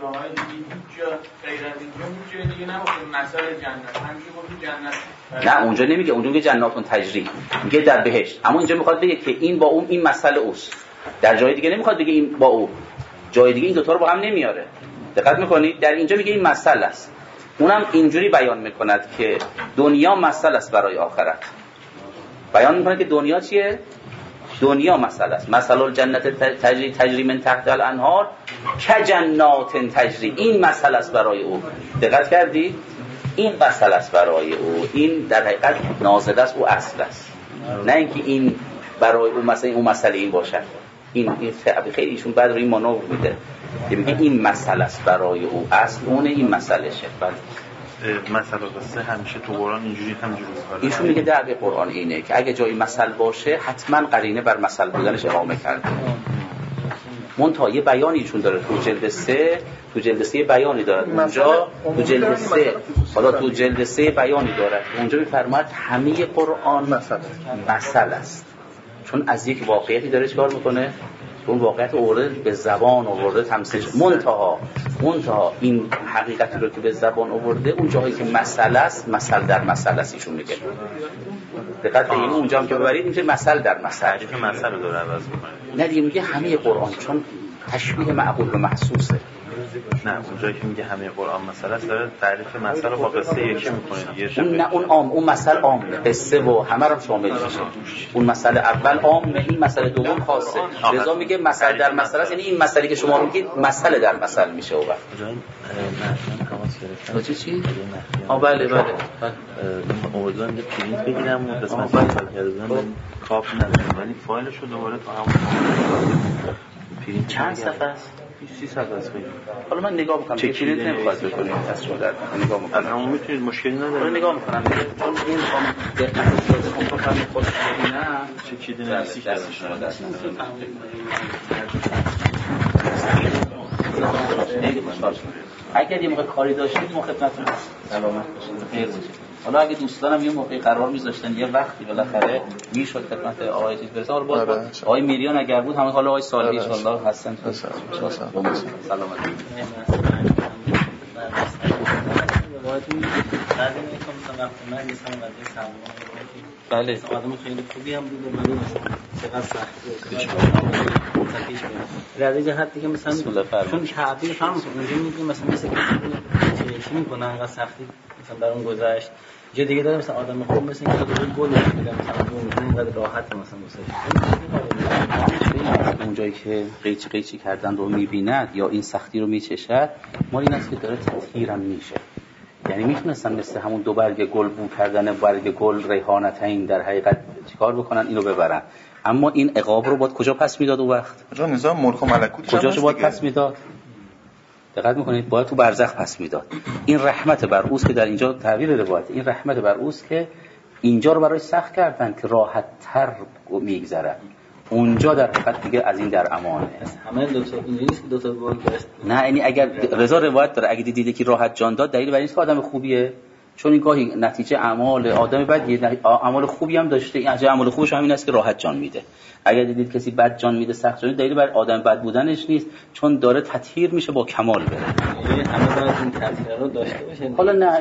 نه اونجا نمیگه، اونجا میگه جناتون تجری، میگه در بهشت. اما اینجا میخواد بگه که این با اون این مسئله اوست. در جای دیگه نمیخواد بگه این با او، جای دیگه این دوتا رو با هم نمیاره. دقت میکنید؟ در اینجا میگه این مسئله است. اونم اینجوری بیان میکند که دنیا مسئله است برای آخرت. بیان میکنه که دنیا چیه؟ دنیا مسئله است. مثل الجنت تجری من تحت الانهار کجنات تجری، این مسئله است برای او. دقت کردی؟ این مسئله است برای او. این در حقیقت نازل است، او اصل است، نه اینکه این برای او مثلا اون مسئله این باشد. این خیلی ایشون بعد رو این مانور میده که میگه این مسئله است برای او، اصل اونه، این مسئله شه. مثلا قصه همیشه تو قرآن اینجوری ایشون میگه دعوی قرآن اینه که اگه جایی مثل باشه حتما قرینه بر مثل بودنش اقامه کرده. منتها یه بیانی چون داره تو جلد 3 بیانی داره اونجا، تو جلد 3 حالا تو جلد 3 بیانی داره اونجا میفرماید همه قرآن مثل است، چون از یک واقعیتی داره چیکار میکنه؟ اون واقعیت آورده به زبان، آورده تمثیل. منتها این حقیقتی رو که به زبان آورده اون جایی که مسئله است، مثل در مسئله است ایشون میگه. دقت کنید اونجا هم که ببرید میشه مثل در مثل، تعریف مثل رو داره عوض میکنه. نه دیگه میگه همه قرآن، چون تشبیه معقول به محسوسه. نه اونجایی که میگه همه قرآن مثل است داره تعریف مثل رو با قصه یکی میکنه دیگه. اون نه، اون عام، اون مثل عامه، قصه و همه رو شامل میشه. اون مثل اول عامه، این مثل دوم خاصه. لذا میگه مثل در مثل است، یعنی این مسئله که شما میگید مثل در مثل میشه. و بعد چی؟ بله امیدوارم یه پرینت بگیرم و قسمت فایل کرده بودم کاپ ندارم، ولی فایلش رو دوباره تو همون چند صفحه است؟ 300 است. حالا من نگاه میکنم چه چیزی نمیخواد بکنید از شما در نگاه میکنم. اما میتونید مشکلی نداره. حالا نگاه میکنم چون این میخوام دقت کنم فهمید خودش ببینم چه چیزی نمیشه شما دست اگر یه موقع کاری داشتید ما خدمتتون سلامت باشید خیر باشید. حالا اگه دوستانم یه موقعی قرار می‌ذاشتن یه وقتی بالاخره میشد خدمت آقای چیز برسه. حالا آقای میریان اگر بود همه حالا آقای صالحی ان شاء الله هستن. سلامت بله آدم خیلی خوبی هم بود و معلومه چقدر سختی در جهت که مثلا چون تعبیر فهم اونجا میگیم مثلا چی میکنن انقدر سختی مثلا در اون گذشت جای دیگه داره مثلا آدم خوب مثلا که داره گل میگه مثلا اونقدر راحت مثلا واسه اون جایی که قیچی کردن رو میبیند یا این سختی رو میچشد ما این است که داره تطهیرم میشه. یعنی میتونستن مثل همون دو برگ گل بو کردن برگ گل ریحانتین در حقیقت چیکار بکنن اینو ببرن، اما این عقاب رو باید کجا پس میداد اون وقت؟ کجا نظام ملک و ملکوت کجاشو باید پس میداد؟ دقت میکنید باید تو برزخ پس میداد. این رحمت بر اوست که در اینجا تعبیر روایت این رحمت بر اوست که اینجا رو برای سخت کردن که راحت تر میگذره، اونجا در حقیقت دیگه از این در امانه. همه دو تا گل گرفت. نه یعنی اگر رضا روایت داره اگه دیده که راحت جان داد دلیل بر این که آدم خوبیه، چون این گاهی نتیجه اعمال آدم بد یه اعمال خوبی هم داشته، این اعمال خوبش همین است که راحت جان میده. اگر دیدید کسی بد جان میده سخت جان دلیل بر آدم بد بودنش نیست، چون داره تطهیر میشه با کمال بره. همه باید این تطهیر رو داشته باشه. حالا نه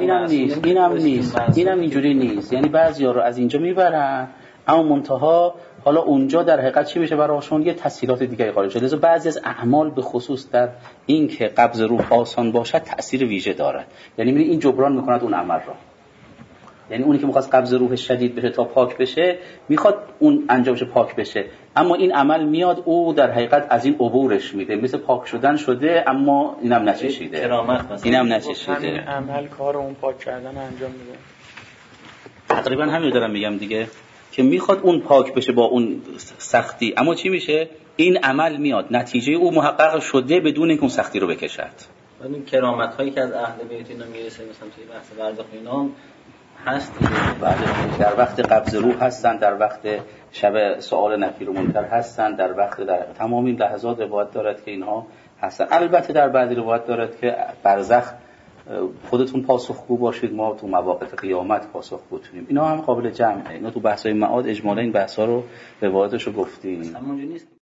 اینم اینجوری نیست. یعنی بعضیا رو از اینجا میبرن اما منتها حالا اونجا در حقیقت چی میشه براشون یه تسهیلات دیگه قائل شده. لذا بعضی از اعمال به خصوص در این که قبض روح آسان باشد تأثیر ویژه دارد. یعنی این جبران میکند اون عمل را. یعنی اونی که میخواد قبض روح شدید بشه تا پاک بشه میخواد اون انجامش پاک بشه، اما این عمل میاد او در حقیقت از این عبورش میده، مثل پاک شدن شده اما اینم نچشیده، اینم نچشیده. عمل کار اون پاک کردن انجام میده. تقریبا همین دارم میگم دیگه که میخواد اون پاک بشه با اون سختی، اما چی میشه؟ این عمل میاد نتیجه او محقق شده بدون اینکه اون سختی رو بکشد. این کرامت هایی که از اهل بیت اینا میرسه مثلا توی بحث برزخ اینا هست در وقت قبض روح هستن، در وقت شب سؤال نکیر و منکر هستن، در وقت در تمام این لحظات روایت دارد که اینها هستن. البته در بعضی روایت دارد که برزخ خودتون پاسخگو باشید، ما تو مواقف قیامت پاسخگو تونیم. اینا هم قابل جمعه، اینا تو بحث‌های معاد اجمالا این بحث‌ها رو روایتش رو گفتیم.